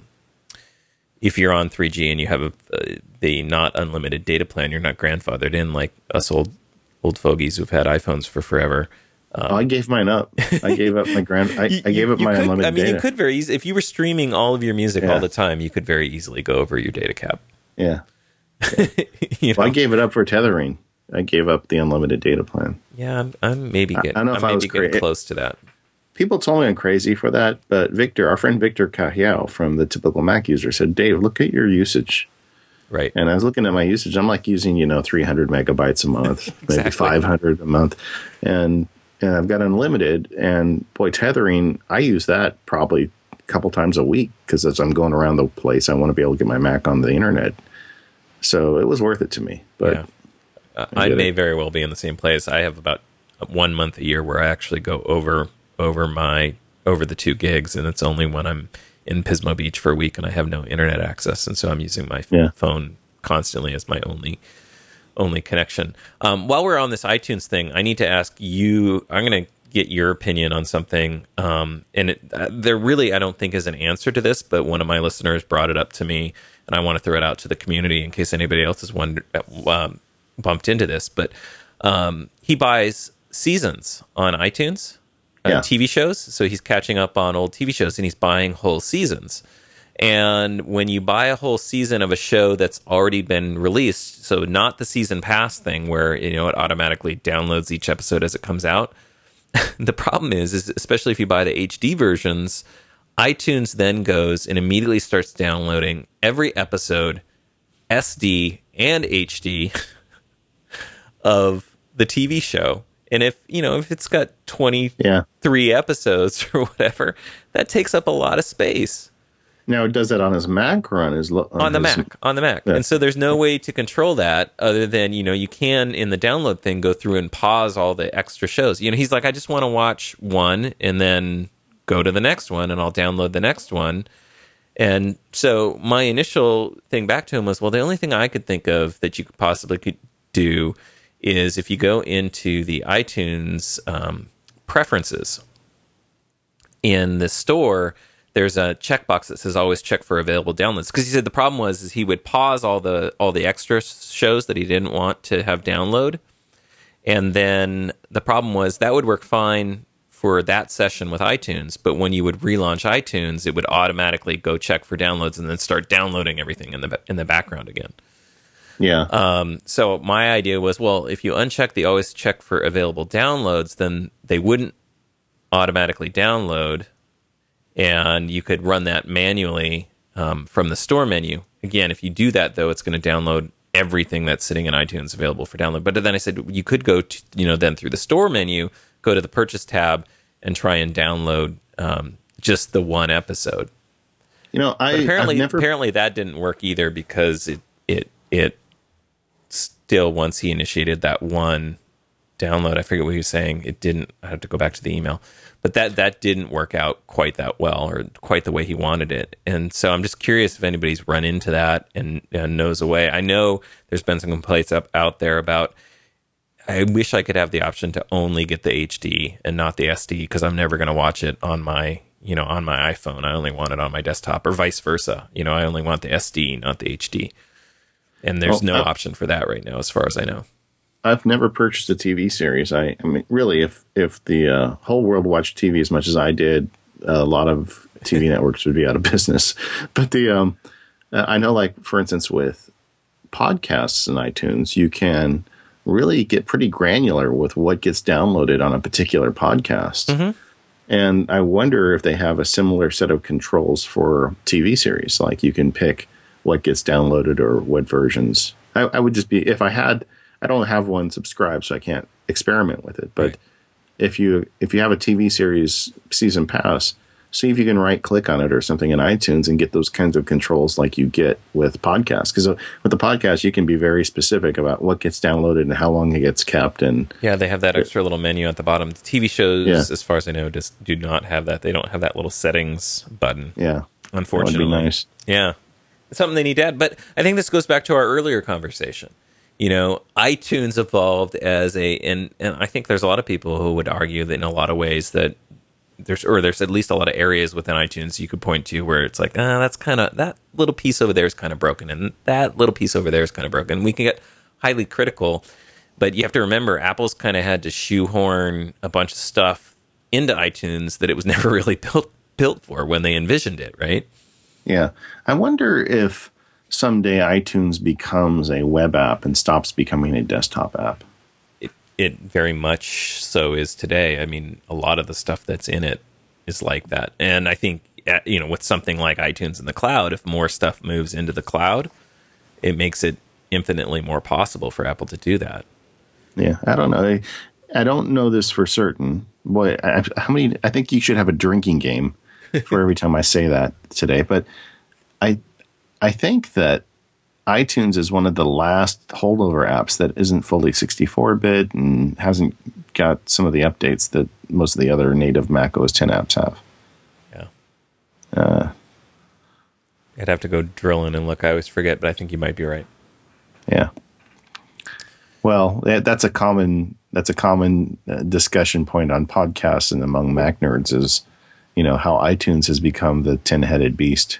if you're on 3G and you have the not unlimited data plan, you're not grandfathered in like us old fogies who've had iPhones for forever. I gave mine up. I gave up my I gave up my unlimited data. You could very easily, if you were streaming all of your music all the time, you could very easily go over your data cap. Yeah. Well, I gave it up for tethering. I gave up the unlimited data plan. Yeah, I'm maybe getting close to that. People told me I'm crazy for that, but our friend Victor Cahiao from the Typical Mac User said, "Dave, look at your usage." Right. And I was looking at my usage. I'm like using, 300 megabytes a month, maybe 500 a month. And I've got unlimited. And boy, tethering, I use that probably a couple times a week because as I'm going around the place, I want to be able to get my Mac on the internet. So it was worth it to me. But yeah. I may very well be in the same place. I have about 1 month a year where I actually go over the 2 gigs, and it's only when I'm in Pismo Beach for a week and I have no internet access, and so I'm using my phone constantly as my only connection. While we're on this iTunes thing, I need to ask you. I'm going to get your opinion on something, and there really I don't think is an answer to this, but one of my listeners brought it up to me, and I want to throw it out to the community in case anybody else has bumped into this. But he buys seasons on iTunes. TV shows, so he's catching up on old TV shows and he's buying whole seasons. And when you buy a whole season of a show that's already been released, so not the season pass thing where it automatically downloads each episode as it comes out, the problem is especially if you buy the HD versions, iTunes then goes and immediately starts downloading every episode, SD and HD, of the TV show. And if it's got 23 episodes or whatever, that takes up a lot of space. Now, it does that on his Mac or on his... On the Mac. Yeah. And so there's no way to control that other than, you can, in the download thing, go through and pause all the extra shows. He's like, I just want to watch one and then go to the next one, and I'll download the next one. And so my initial thing back to him was, well, the only thing I could think of that you could possibly do is if you go into the iTunes preferences in the store, there's a checkbox that says always check for available downloads. Because he said the problem is he would pause all the extra shows that he didn't want to have download. And then the problem was that would work fine for that session with iTunes, but when you would relaunch iTunes, it would automatically go check for downloads and then start downloading everything in the background again. Yeah. So my idea was, well, if you uncheck the always check for available downloads, then they wouldn't automatically download, and you could run that manually from the store menu. Again, if you do that, though, it's going to download everything that's sitting in iTunes available for download. But then I said you could go to, then through the store menu, go to the purchase tab and try and download just the one episode. Apparently that didn't work either, because it still, once he initiated that one download, I forget what he was saying, it didn't. I have to go back to the email, but that didn't work out quite that well, or quite the way he wanted it. And so I'm just curious if anybody's run into that and knows a way. I know there's been some complaints out there about, I wish I could have the option to only get the HD and not the SD, because I'm never going to watch it on my iPhone. I only want it on my desktop, or vice versa. I only want the SD, not the HD. And there's no option for that right now, as far as I know. I've never purchased a TV series. I mean, really, if the whole world watched TV as much as I did, a lot of TV networks would be out of business. But I know, like, for instance, with podcasts in iTunes, you can really get pretty granular with what gets downloaded on a particular podcast. Mm-hmm. And I wonder if they have a similar set of controls for TV series. Like, you can pick what gets downloaded or what versions. I would just be, if I don't have one subscribed, so I can't experiment with it. But right. if you have a TV series season pass, see if you can right click on it or something in iTunes and get those kinds of controls like you get with podcasts. Because with the podcast, you can be very specific about what gets downloaded and how long it gets kept. And yeah, they have that extra little menu at the bottom. The TV shows, as far as I know, just do not have that. They don't have that little settings button. Yeah, unfortunately. That would be nice. Yeah, it's something they need to add. But I think this goes back to our earlier conversation. iTunes evolved as and I think there's a lot of people who would argue that in a lot of ways that there's at least a lot of areas within iTunes you could point to where it's like, that little piece over there is kind of broken, and that little piece over there is kind of broken. We can get highly critical, but you have to remember Apple's kind of had to shoehorn a bunch of stuff into iTunes that it was never really built for when they envisioned it, right? Yeah. I wonder if someday iTunes becomes a web app and stops becoming a desktop app. It very much so is today. I mean, a lot of the stuff that's in it is like that. And I think, with something like iTunes in the cloud, if more stuff moves into the cloud, it makes it infinitely more possible for Apple to do that. Yeah, I don't know. I don't know this for certain. Boy, I think you should have a drinking game for every time I say that today. But I think that iTunes is one of the last holdover apps that isn't fully 64-bit and hasn't got some of the updates that most of the other native Mac OS X apps have. Yeah. I'd have to go drill in and look. I always forget, but I think you might be right. Yeah. Well, that's a common discussion point on podcasts and among Mac nerds is, how iTunes has become the 10-headed beast.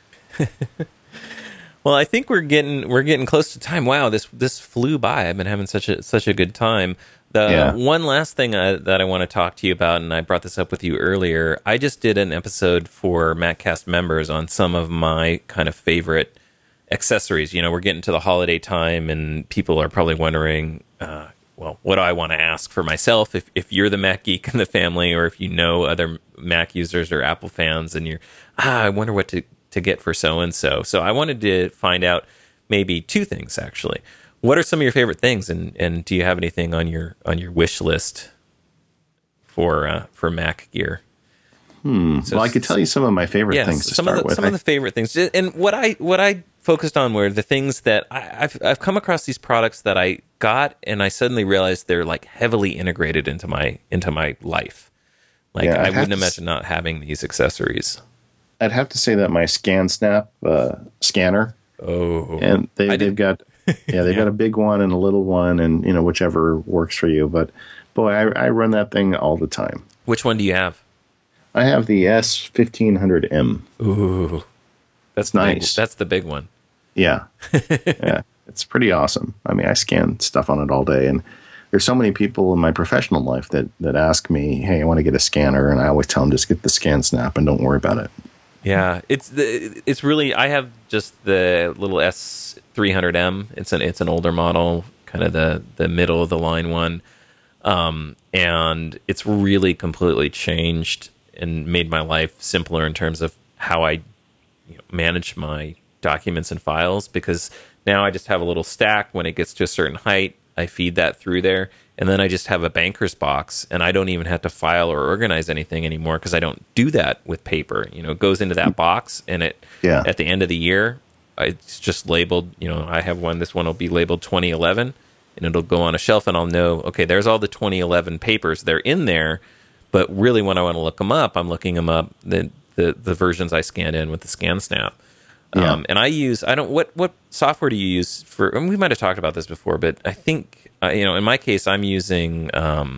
Well, I think we're getting close to time. Wow, this flew by. I've been having such a good time. One last thing that I want to talk to you about, and I brought this up with you earlier. I just did an episode for MacCast members on some of my kind of favorite accessories. We're getting to the holiday time, and people are probably wondering, well, what do I want to ask for myself? If you're the Mac geek in the family, or if you know other Mac users or Apple fans, and you're, I wonder what to get for so and so. So I wanted to find out maybe two things actually. What are some of your favorite things, and do you have anything on your wish list for Mac gear? So, well, I could tell you some of my favorite things to start with. Some of the favorite things, and what I focused on were the things that I've come across these products that I got, and I suddenly realized they're like heavily integrated into my life. Like I wouldn't imagine not having these accessories. I'd have to say that my ScanSnap scanner. Oh, and they've got they've got a big one and a little one, and whichever works for you. But boy, I run that thing all the time. Which one do you have? I have the S1500M. Ooh, that's nice. That's the big one. Yeah, yeah, it's pretty awesome. I mean, I scan stuff on it all day, and there's so many people in my professional life that ask me, "Hey, I want to get a scanner," and I always tell them just get the ScanSnap and don't worry about it. Yeah, it's really, I have just the little S300M. It's an older model, kind of the middle of the line one, and it's really completely changed and made my life simpler in terms of how I manage my documents and files, because now I just have a little stack. When it gets to a certain height, I feed that through there, and then I just have a banker's box, and I don't even have to file or organize anything anymore because I don't do that with paper. It goes into that box, and at the end of the year, it's just labeled. I have one. This one will be labeled 2011, and it'll go on a shelf, and I'll know, okay, there's all the 2011 papers. They're in there. But really, when I want to look them up, I'm looking them up, the versions I scanned in with the ScanSnap. Yeah. And what software do you use for, and we might have talked about this before, but I think, in my case, I'm using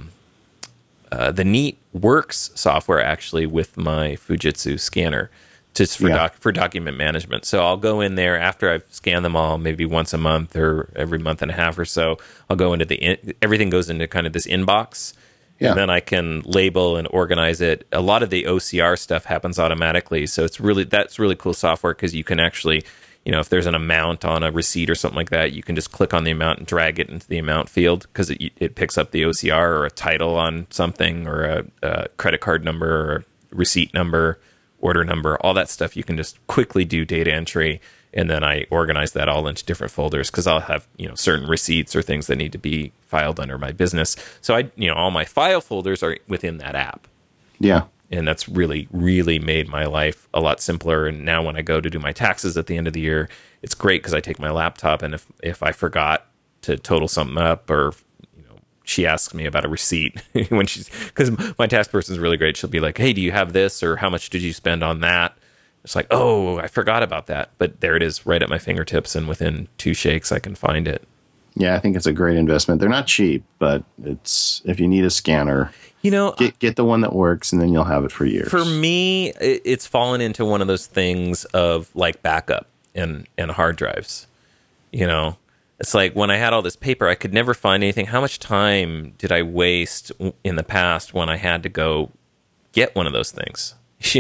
the Neat Works software actually with my Fujitsu scanner just for document management. So I'll go in there after I've scanned them all, maybe once a month or every month and a half or so. I'll go into everything goes into kind of this inbox. Yeah. And then I can label and organize it. A lot of the OCR stuff happens automatically. So that's really cool software, because you can actually, if there's an amount on a receipt or something like that, you can just click on the amount and drag it into the amount field, because it picks up the OCR or a title on something, or a credit card number or receipt number, order number, all that stuff. You can just quickly do data entry. And then I organize that all into different folders, because I'll have certain receipts or things that need to be filed under my business. So all my file folders are within that app. Yeah, and that's really, really made my life a lot simpler. And now when I go to do my taxes at the end of the year, it's great, because I take my laptop, and if I forgot to total something up, or she asks me about a receipt because my tax person is really great. She'll be like, "Hey, do you have this?" or "How much did you spend on that?" It's like, oh, I forgot about that. But there it is, right at my fingertips, and within 2 shakes, I can find it. Yeah, I think it's a great investment. They're not cheap, but it's, if you need a scanner, get the one that works, and then you'll have it for years. For me, it's fallen into one of those things of like backup and hard drives. It's like when I had all this paper, I could never find anything. How much time did I waste in the past when I had to go get one of those things,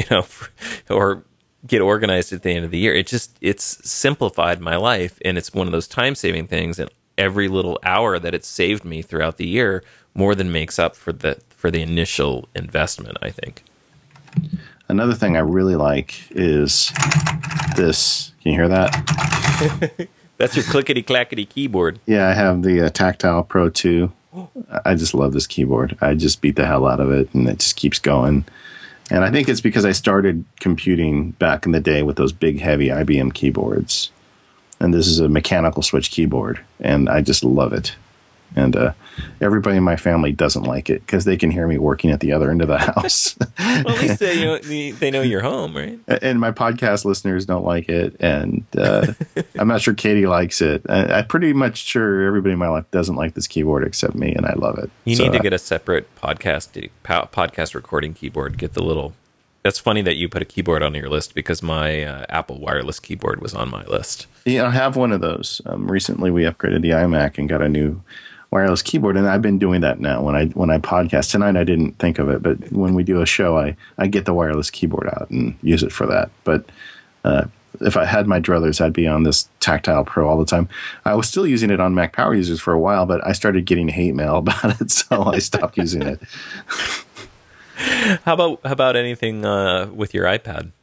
or get organized at the end of the year? It's simplified my life, and it's one of those time-saving things, and every little hour that it's saved me throughout the year more than makes up for the initial investment, I think. Another thing I really like is this. Can you hear that? That's your clickety-clackety keyboard. Yeah, I have the Tactile Pro 2. I just love this keyboard. I just beat the hell out of it, and it just keeps going. And I think it's because I started computing back in the day with those big, heavy IBM keyboards. And this is a mechanical switch keyboard, and I just love it. And everybody in my family doesn't like it, because they can hear me working at the other end of the house. Well, at least they know you're home, right? And my podcast listeners don't like it, and I'm not sure Katie likes it. I'm pretty much sure everybody in my life doesn't like this keyboard except me, and I love it. You need to get a separate podcast recording keyboard. Get the little... That's funny that you put a keyboard on your list, because my Apple wireless keyboard was on my list. Yeah, I have one of those. Recently, we upgraded the iMac and got a new wireless keyboard, and I've been doing that now. When I podcast tonight, I didn't think of it, but when we do a show, I get the wireless keyboard out and use it for that. But if I had my druthers, I'd be on this Tactile Pro all the time. I was still using it on Mac Power Users for a while, but I started getting hate mail about it, so I stopped using it. How about anything with your iPad?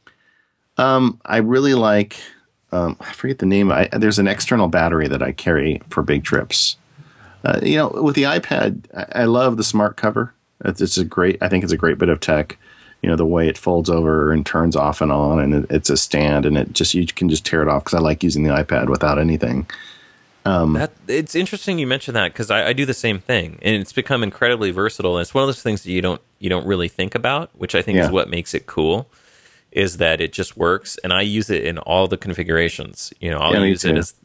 I really like. I forget the name. There's an external battery that I carry for big trips. With the iPad, I love the smart cover. I think it's a great bit of tech. The way it folds over and turns off and on, and it's a stand, and you can just tear it off because I like using the iPad without anything. It's interesting you mentioned that because I do the same thing, and it's become incredibly versatile. And it's one of those things that you don't really think about, which I think is what makes it cool, is that it just works. And I use it in all the configurations. I'll use it as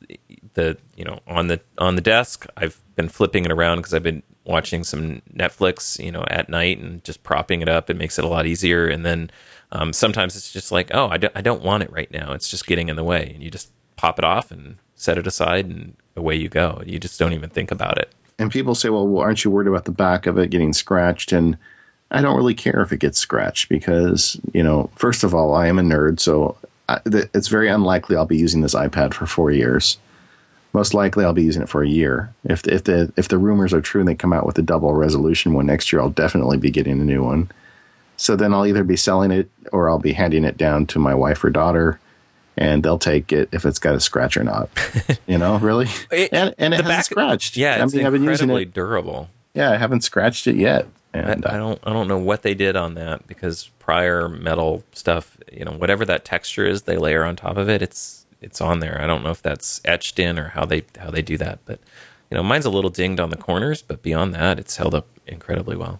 on the desk. I've been flipping it around because I've been watching some Netflix, at night, and just propping it up. It makes it a lot easier. And then sometimes it's just like, oh, I don't want it right now. It's just getting in the way, and you just pop it off and set it aside, and away you go. You just don't even think about it. And people say, well, aren't you worried about the back of it getting scratched? And I don't really care if it gets scratched because, first of all, I am a nerd, so it's very unlikely I'll be using this iPad for 4 years. Most likely I'll be using it for a year. If the rumors are true and they come out with a double resolution one next year, I'll definitely be getting a new one. So then I'll either be selling it or I'll be handing it down to my wife or daughter, and they'll take it if it's got a scratch or not. Really? And it hasn't scratched. Yeah, it's incredibly durable. Yeah, I haven't scratched it yet. And I don't know what they did on that, because prior metal stuff, whatever that texture is they layer on top of it, it's on there. I don't know if that's etched in or how they do that, but mine's a little dinged on the corners, but beyond that, it's held up incredibly well.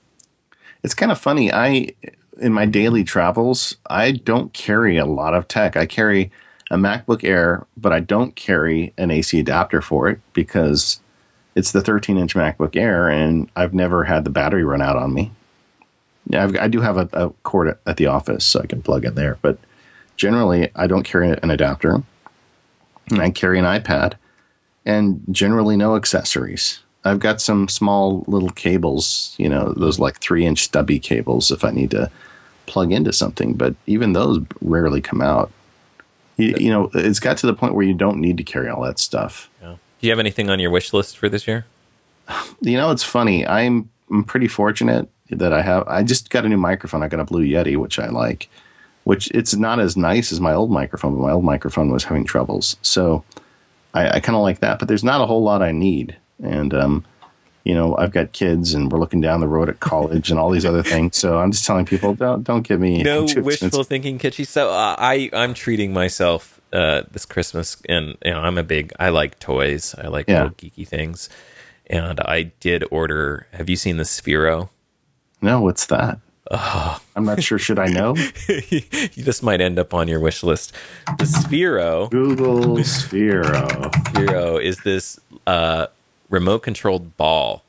It's kind of funny. In my daily travels, I don't carry a lot of tech. I carry a MacBook Air, but I don't carry an AC adapter for it because it's the 13-inch MacBook Air, and I've never had the battery run out on me. I do have a cord at the office, so I can plug in there, but generally, I don't carry an adapter, and I carry an iPad, and generally no accessories. I've got some small little cables, those like 3-inch stubby cables if I need to plug into something, but even those rarely come out. It's got to the point where you don't need to carry all that stuff. Yeah. Do you have anything on your wish list for this year? It's funny. I'm pretty fortunate that I just got a new microphone. I got a Blue Yeti, which I like. Which it's not as nice as my old microphone, but my old microphone was having troubles. So I kind of like that, but there's not a whole lot I need. And, I've got kids and we're looking down the road at college and all these other things. So I'm just telling people, don't give me no wishful thinking, Kitschy. So I'm treating myself this Christmas, and I like toys. I like little geeky things. And I did order, have you seen the Sphero? No, what's that? Oh. I'm not sure. Should I know? This might end up on your wish list. The Sphero. Google Sphero. Sphero is this remote-controlled ball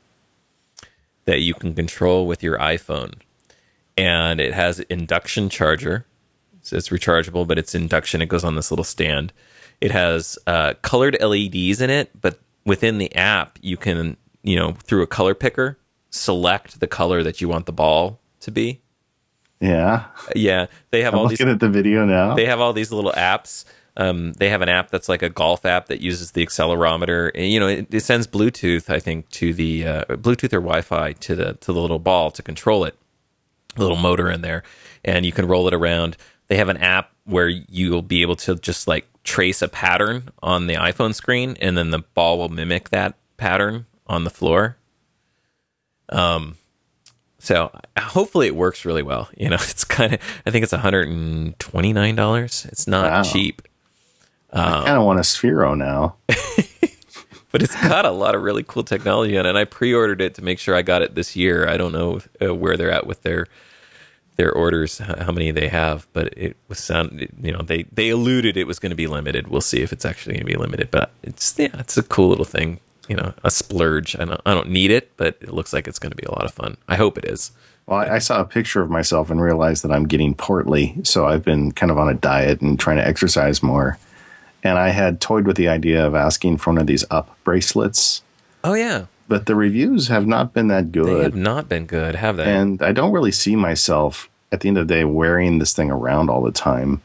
that you can control with your iPhone. And it has induction charger. So it's rechargeable, but it's induction. It goes on this little stand. It has colored LEDs in it, but within the app, you can, through a color picker, select the color that you want the ball to be. Yeah. They have I'm looking at the video now. They have all these little apps. They have an app that's like a golf app that uses the accelerometer. And, it sends Bluetooth, I think, to the Bluetooth or Wi-Fi to the little ball to control it. A little motor in there, and you can roll it around. They have an app where you'll be able to just like trace a pattern on the iPhone screen, and then the ball will mimic that pattern on the floor. So hopefully it works really well. It's I think it's $129. It's not cheap. I kind of want a Sphero now. But it's got a lot of really cool technology on it. And I pre-ordered it to make sure I got it this year. I don't know where they're at with their orders, how many they have, but it was they alluded it was going to be limited. We'll see if it's actually going to be limited. But it's a cool little thing. A splurge. I don't need it, but it looks like it's going to be a lot of fun. I hope it is. Well, I saw a picture of myself and realized that I'm getting portly, so I've been kind of on a diet and trying to exercise more. And I had toyed with the idea of asking for one of these Up bracelets. Oh, yeah. But the reviews have not been that good. They have not been good, have they? And I don't really see myself, at the end of the day, wearing this thing around all the time.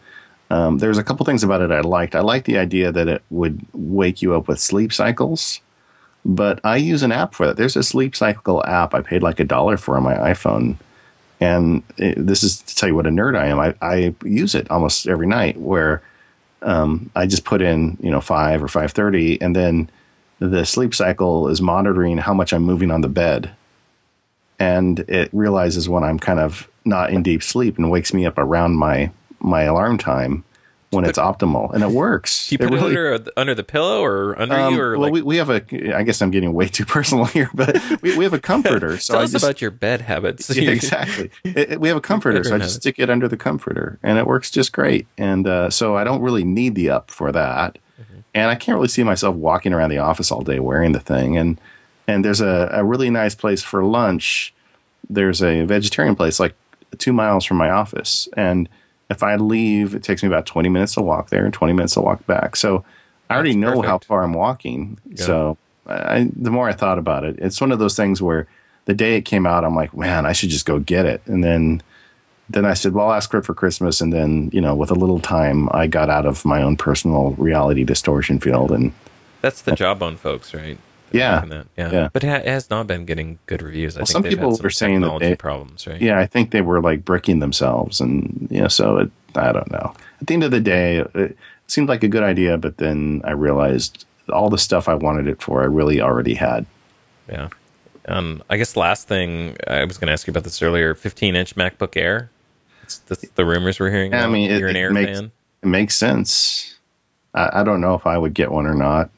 There's a couple things about it I liked. I liked the idea that it would wake you up with sleep cycles, but I use an app for that. There's a sleep cycle app I paid like $1 for on my iPhone. And this is to tell you what a nerd I am. I use it almost every night where I just put in, 5 or 5:30, and then the sleep cycle is monitoring how much I'm moving on the bed. And it realizes when I'm kind of not in deep sleep and wakes me up around my alarm time when it's optimal, and it works. Do you put it under the pillow or under you? Or well, we have I guess I'm getting way too personal here, but we have a comforter. So Tell us about your bed habits. Yeah, exactly. We have a comforter, so I just stick it under the comforter, and it works just great. And so I don't really need the up for that. Mm-hmm. And I can't really see myself walking around the office all day wearing the thing. And there's a really nice place for lunch. There's a vegetarian place like 2 miles from my office, and if I leave, it takes me about 20 minutes to walk there and 20 minutes to walk back. So I already know how far I'm walking. Yeah. So the more I thought about it, it's one of those things where the day it came out, I'm like, man, I should just go get it. And then I said, well, I'll ask for it for Christmas. And then, with a little time, I got out of my own personal reality distortion field. And that's the Jawbone folks, right? Yeah. Yeah. But it has not been getting good reviews. I think some people were saying that they problems, right? Yeah, I think they were like bricking themselves, and so I don't know. At the end of the day, it seemed like a good idea, but then I realized all the stuff I wanted it for, I really already had. Yeah. I guess last thing I was going to ask you about this earlier: 15-inch MacBook Air. It's the rumors we're hearing. I mean, you're an Air fan. It makes sense. I don't know if I would get one or not.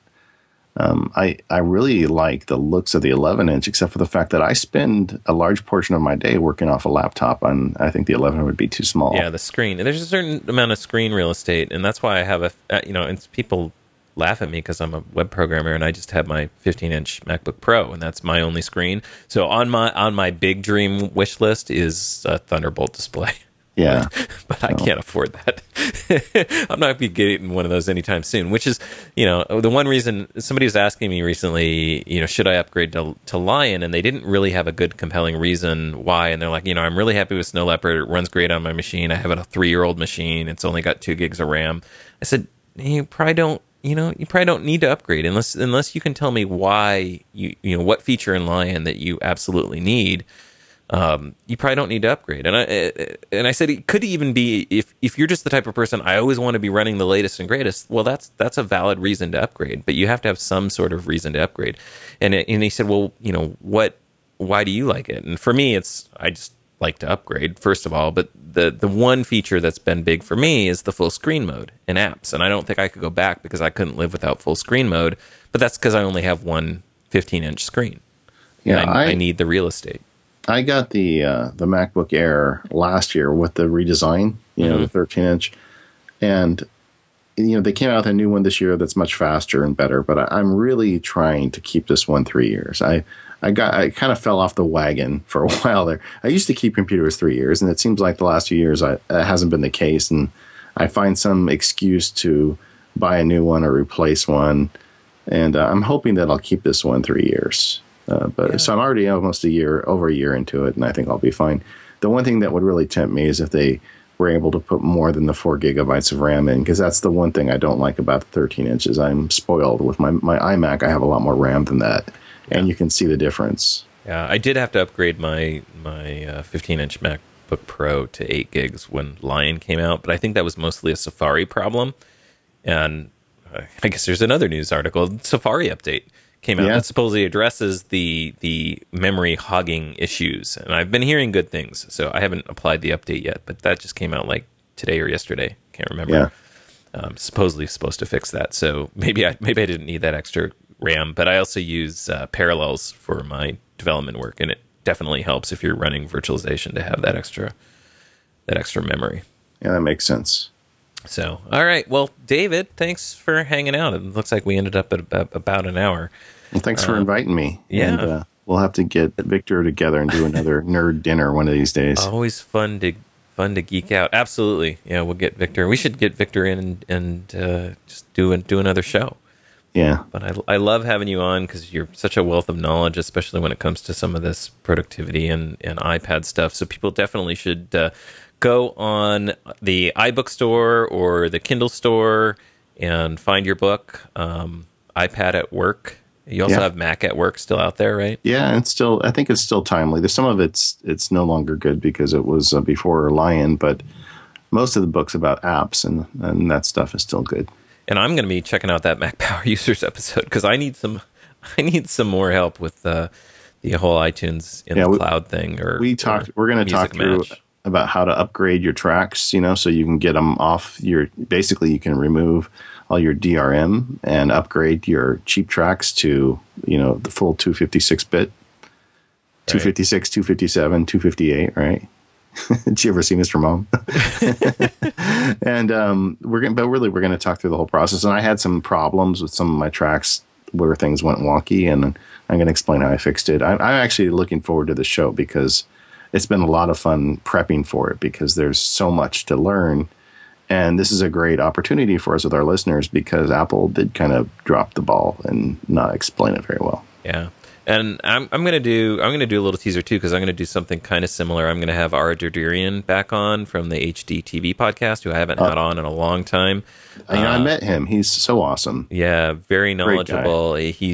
I really like the looks of the 11-inch, except for the fact that I spend a large portion of my day working off a laptop, and I think the 11 would be too small. Yeah, the screen. There's a certain amount of screen real estate, and that's why I have and people laugh at me because I'm a web programmer, and I just have my 15-inch MacBook Pro, and that's my only screen. So on my big dream wish list is a Thunderbolt display. Yeah. But I can't afford that. I'm not going to be getting one of those anytime soon, which is, the one reason somebody was asking me recently, should I upgrade to Lion? And they didn't really have a good, compelling reason why. And they're like, I'm really happy with Snow Leopard. It runs great on my machine. I have a 3-year-old machine. It's only got 2 gigs of RAM. I said, you probably don't need to upgrade unless you can tell me why what feature in Lion that you absolutely need. You probably don't need to upgrade. And I said it could even be if you're just the type of person I always want to be running the latest and greatest. Well, that's a valid reason to upgrade, but you have to have some sort of reason to upgrade. And he said, well, why do you like it? And for me, I just like to upgrade first of all. But the one feature that's been big for me is the full screen mode in apps, and I don't think I could go back because I couldn't live without full screen mode. But that's because I only have one 15-inch screen. Yeah, and I need the real estate. I got the MacBook Air last year with the redesign, the 13-inch, and they came out with a new one this year that's much faster and better. But I'm really trying to keep this one 3 years. I kind of fell off the wagon for a while there. I used to keep computers 3 years, and it seems like the last few years it hasn't been the case. And I find some excuse to buy a new one or replace one, and I'm hoping that I'll keep this one 3 years. So I'm already almost over a year into it, and I think I'll be fine. The one thing that would really tempt me is if they were able to put more than the 4 gigabytes of RAM in, because that's the one thing I don't like about the 13 inches. I'm spoiled with my iMac. I have a lot more RAM than that, and you can see the difference. Yeah, I did have to upgrade my 15-inch MacBook Pro to 8 gigs when Lion came out, but I think that was mostly a Safari problem. And I guess there's another news article, Safari update came out that supposedly addresses the memory hogging issues. And I've been hearing good things, so I haven't applied the update yet, but that just came out like today or yesterday. Can't remember. Yeah. Supposedly supposed to fix that. So maybe I didn't need that extra RAM, but I also use Parallels for my development work, and it definitely helps if you're running virtualization to have that extra memory. Yeah, that makes sense. So, all right. Well, David, thanks for hanging out. It looks like we ended up at about an hour. Well, thanks for inviting me. Yeah. And, we'll have to get Victor together and do another nerd dinner one of these days. Always fun to geek out. Absolutely. Yeah, we'll get Victor. We should get Victor in and just do another show. Yeah. But I love having you on because you're such a wealth of knowledge, especially when it comes to some of this productivity and iPad stuff. So people definitely should go on the iBook store or the Kindle store and find your book. iPad at Work. You also have Mac at Work still out there, right? Yeah, and still, I think it's still timely. There's some of it's no longer good because it was before Lion, but most of the books about apps and that stuff is still good. And I'm going to be checking out that Mac Power Users episode because I need some more help with the whole iTunes in the cloud thing. We're going to talk through about how to upgrade your tracks, so you can get them off basically you can remove all your DRM and upgrade your cheap tracks to, the full 256-bit, 256, 257, 258, right? Did you ever see Mr. Mom? And we're going to talk through the whole process. And I had some problems with some of my tracks where things went wonky, and I'm going to explain how I fixed it. I'm actually looking forward to the show because it's been a lot of fun prepping for it because there's so much to learn. And this is a great opportunity for us with our listeners because Apple did kind of drop the ball and not explain it very well. Yeah. And I'm going to do a little teaser too because I'm going to do something kind of similar. I'm going to have Ara Durdurian back on from the HD TV podcast, who I haven't had on in a long time. I met him. He's so awesome. Yeah, very knowledgeable.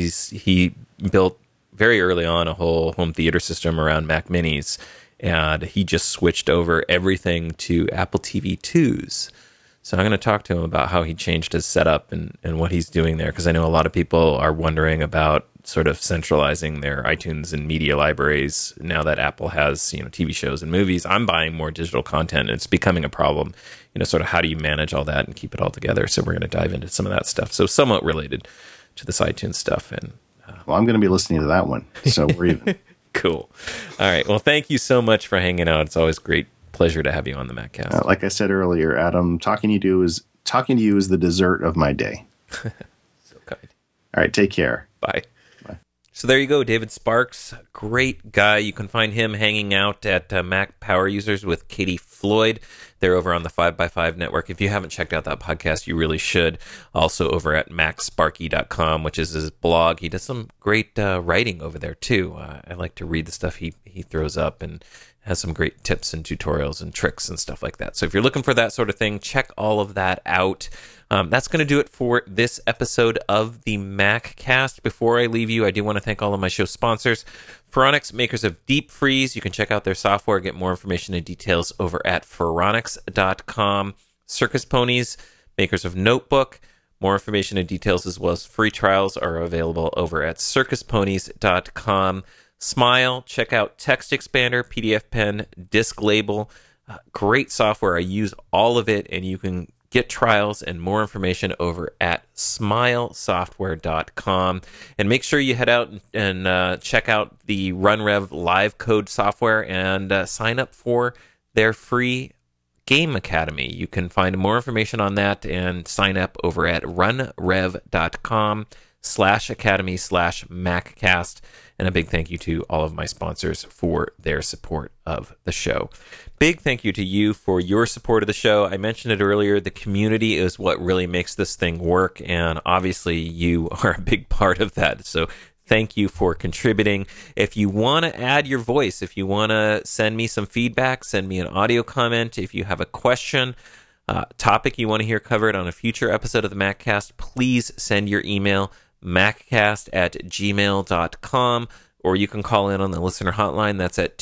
He built very early on a whole home theater system around Mac Minis, and he just switched over everything to Apple TV 2s. So I'm going to talk to him about how he changed his setup and what he's doing there, because I know a lot of people are wondering about sort of centralizing their iTunes and media libraries now that Apple has, TV shows and movies. I'm buying more digital content, and it's becoming a problem. Sort of how do you manage all that and keep it all together? So we're going to dive into some of that stuff. So somewhat related to this iTunes stuff. And well, I'm going to be listening to that one. So we're even. Cool. All right. Well, thank you so much for hanging out. It's always great pleasure to have you on the MacCast. Like I said earlier, Adam, talking to you is the dessert of my day. So kind. All right, take care. Bye. So there you go, David Sparks, great guy. You can find him hanging out at Mac Power Users with Katie Floyd. They're over on the 5x5 network. If you haven't checked out that podcast, you really should. Also over at macsparky.com, which is his blog. He does some great writing over there too. I like to read the stuff he throws up, and has some great tips and tutorials and tricks and stuff like that. So if you're looking for that sort of thing, check all of that out. That's going to do it for this episode of the MacCast. Before I leave you, I do want to thank all of my show sponsors. Phoronix, makers of Deep Freeze. You can check out their software, get more information and details over at phoronix.com. Circus Ponies, makers of Notebook. More information and details as well as free trials are available over at circusponies.com. Smile, check out Text Expander, PDF Pen, Disc Label. Great software. I use all of it, and you can get trials and more information over at smilesoftware.com. And make sure you head out and check out the RunRev live code software and sign up for their free Game Academy. You can find more information on that and sign up over at runrev.com/academy/MacCast. And a big thank you to all of my sponsors for their support of the show. Big thank you to you for your support of the show. I mentioned it earlier, the community is what really makes this thing work, and obviously you are a big part of that. So thank you for contributing. If you want to add your voice, if you want to send me some feedback, send me an audio comment. If you have a question, topic you want to hear covered on a future episode of the MacCast, please send your email, maccast@gmail.com, or you can call in on the listener hotline. That's at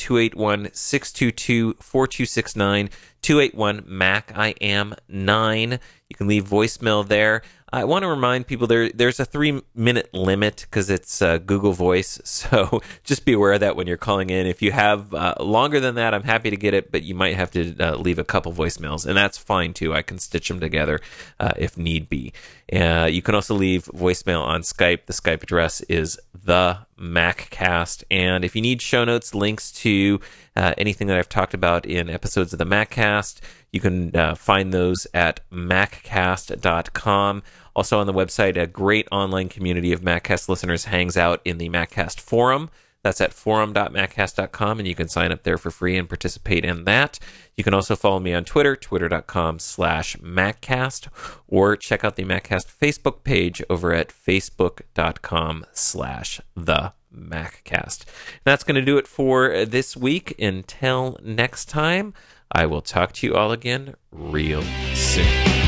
281-622-4269, 281-MAC, I am 9. You can leave voicemail there. I want to remind people there's a 3-minute limit because it's Google Voice, so just be aware of that when you're calling in. If you have longer than that, I'm happy to get it, but you might have to leave a couple voicemails, and that's fine too. I can stitch them together if need be. You can also leave voicemail on Skype. The Skype address is the MacCast, and if you need show notes, links to anything that I've talked about in episodes of the MacCast, you can find those at maccast.com. Also on the website, a great online community of MacCast listeners hangs out in the MacCast forum. That's at forum.maccast.com, and you can sign up there for free and participate in that. You can also follow me on Twitter, twitter.com/MacCast, or check out the MacCast Facebook page over at facebook.com/TheMacCast. That's going to do it for this week. Until next time, I will talk to you all again real soon.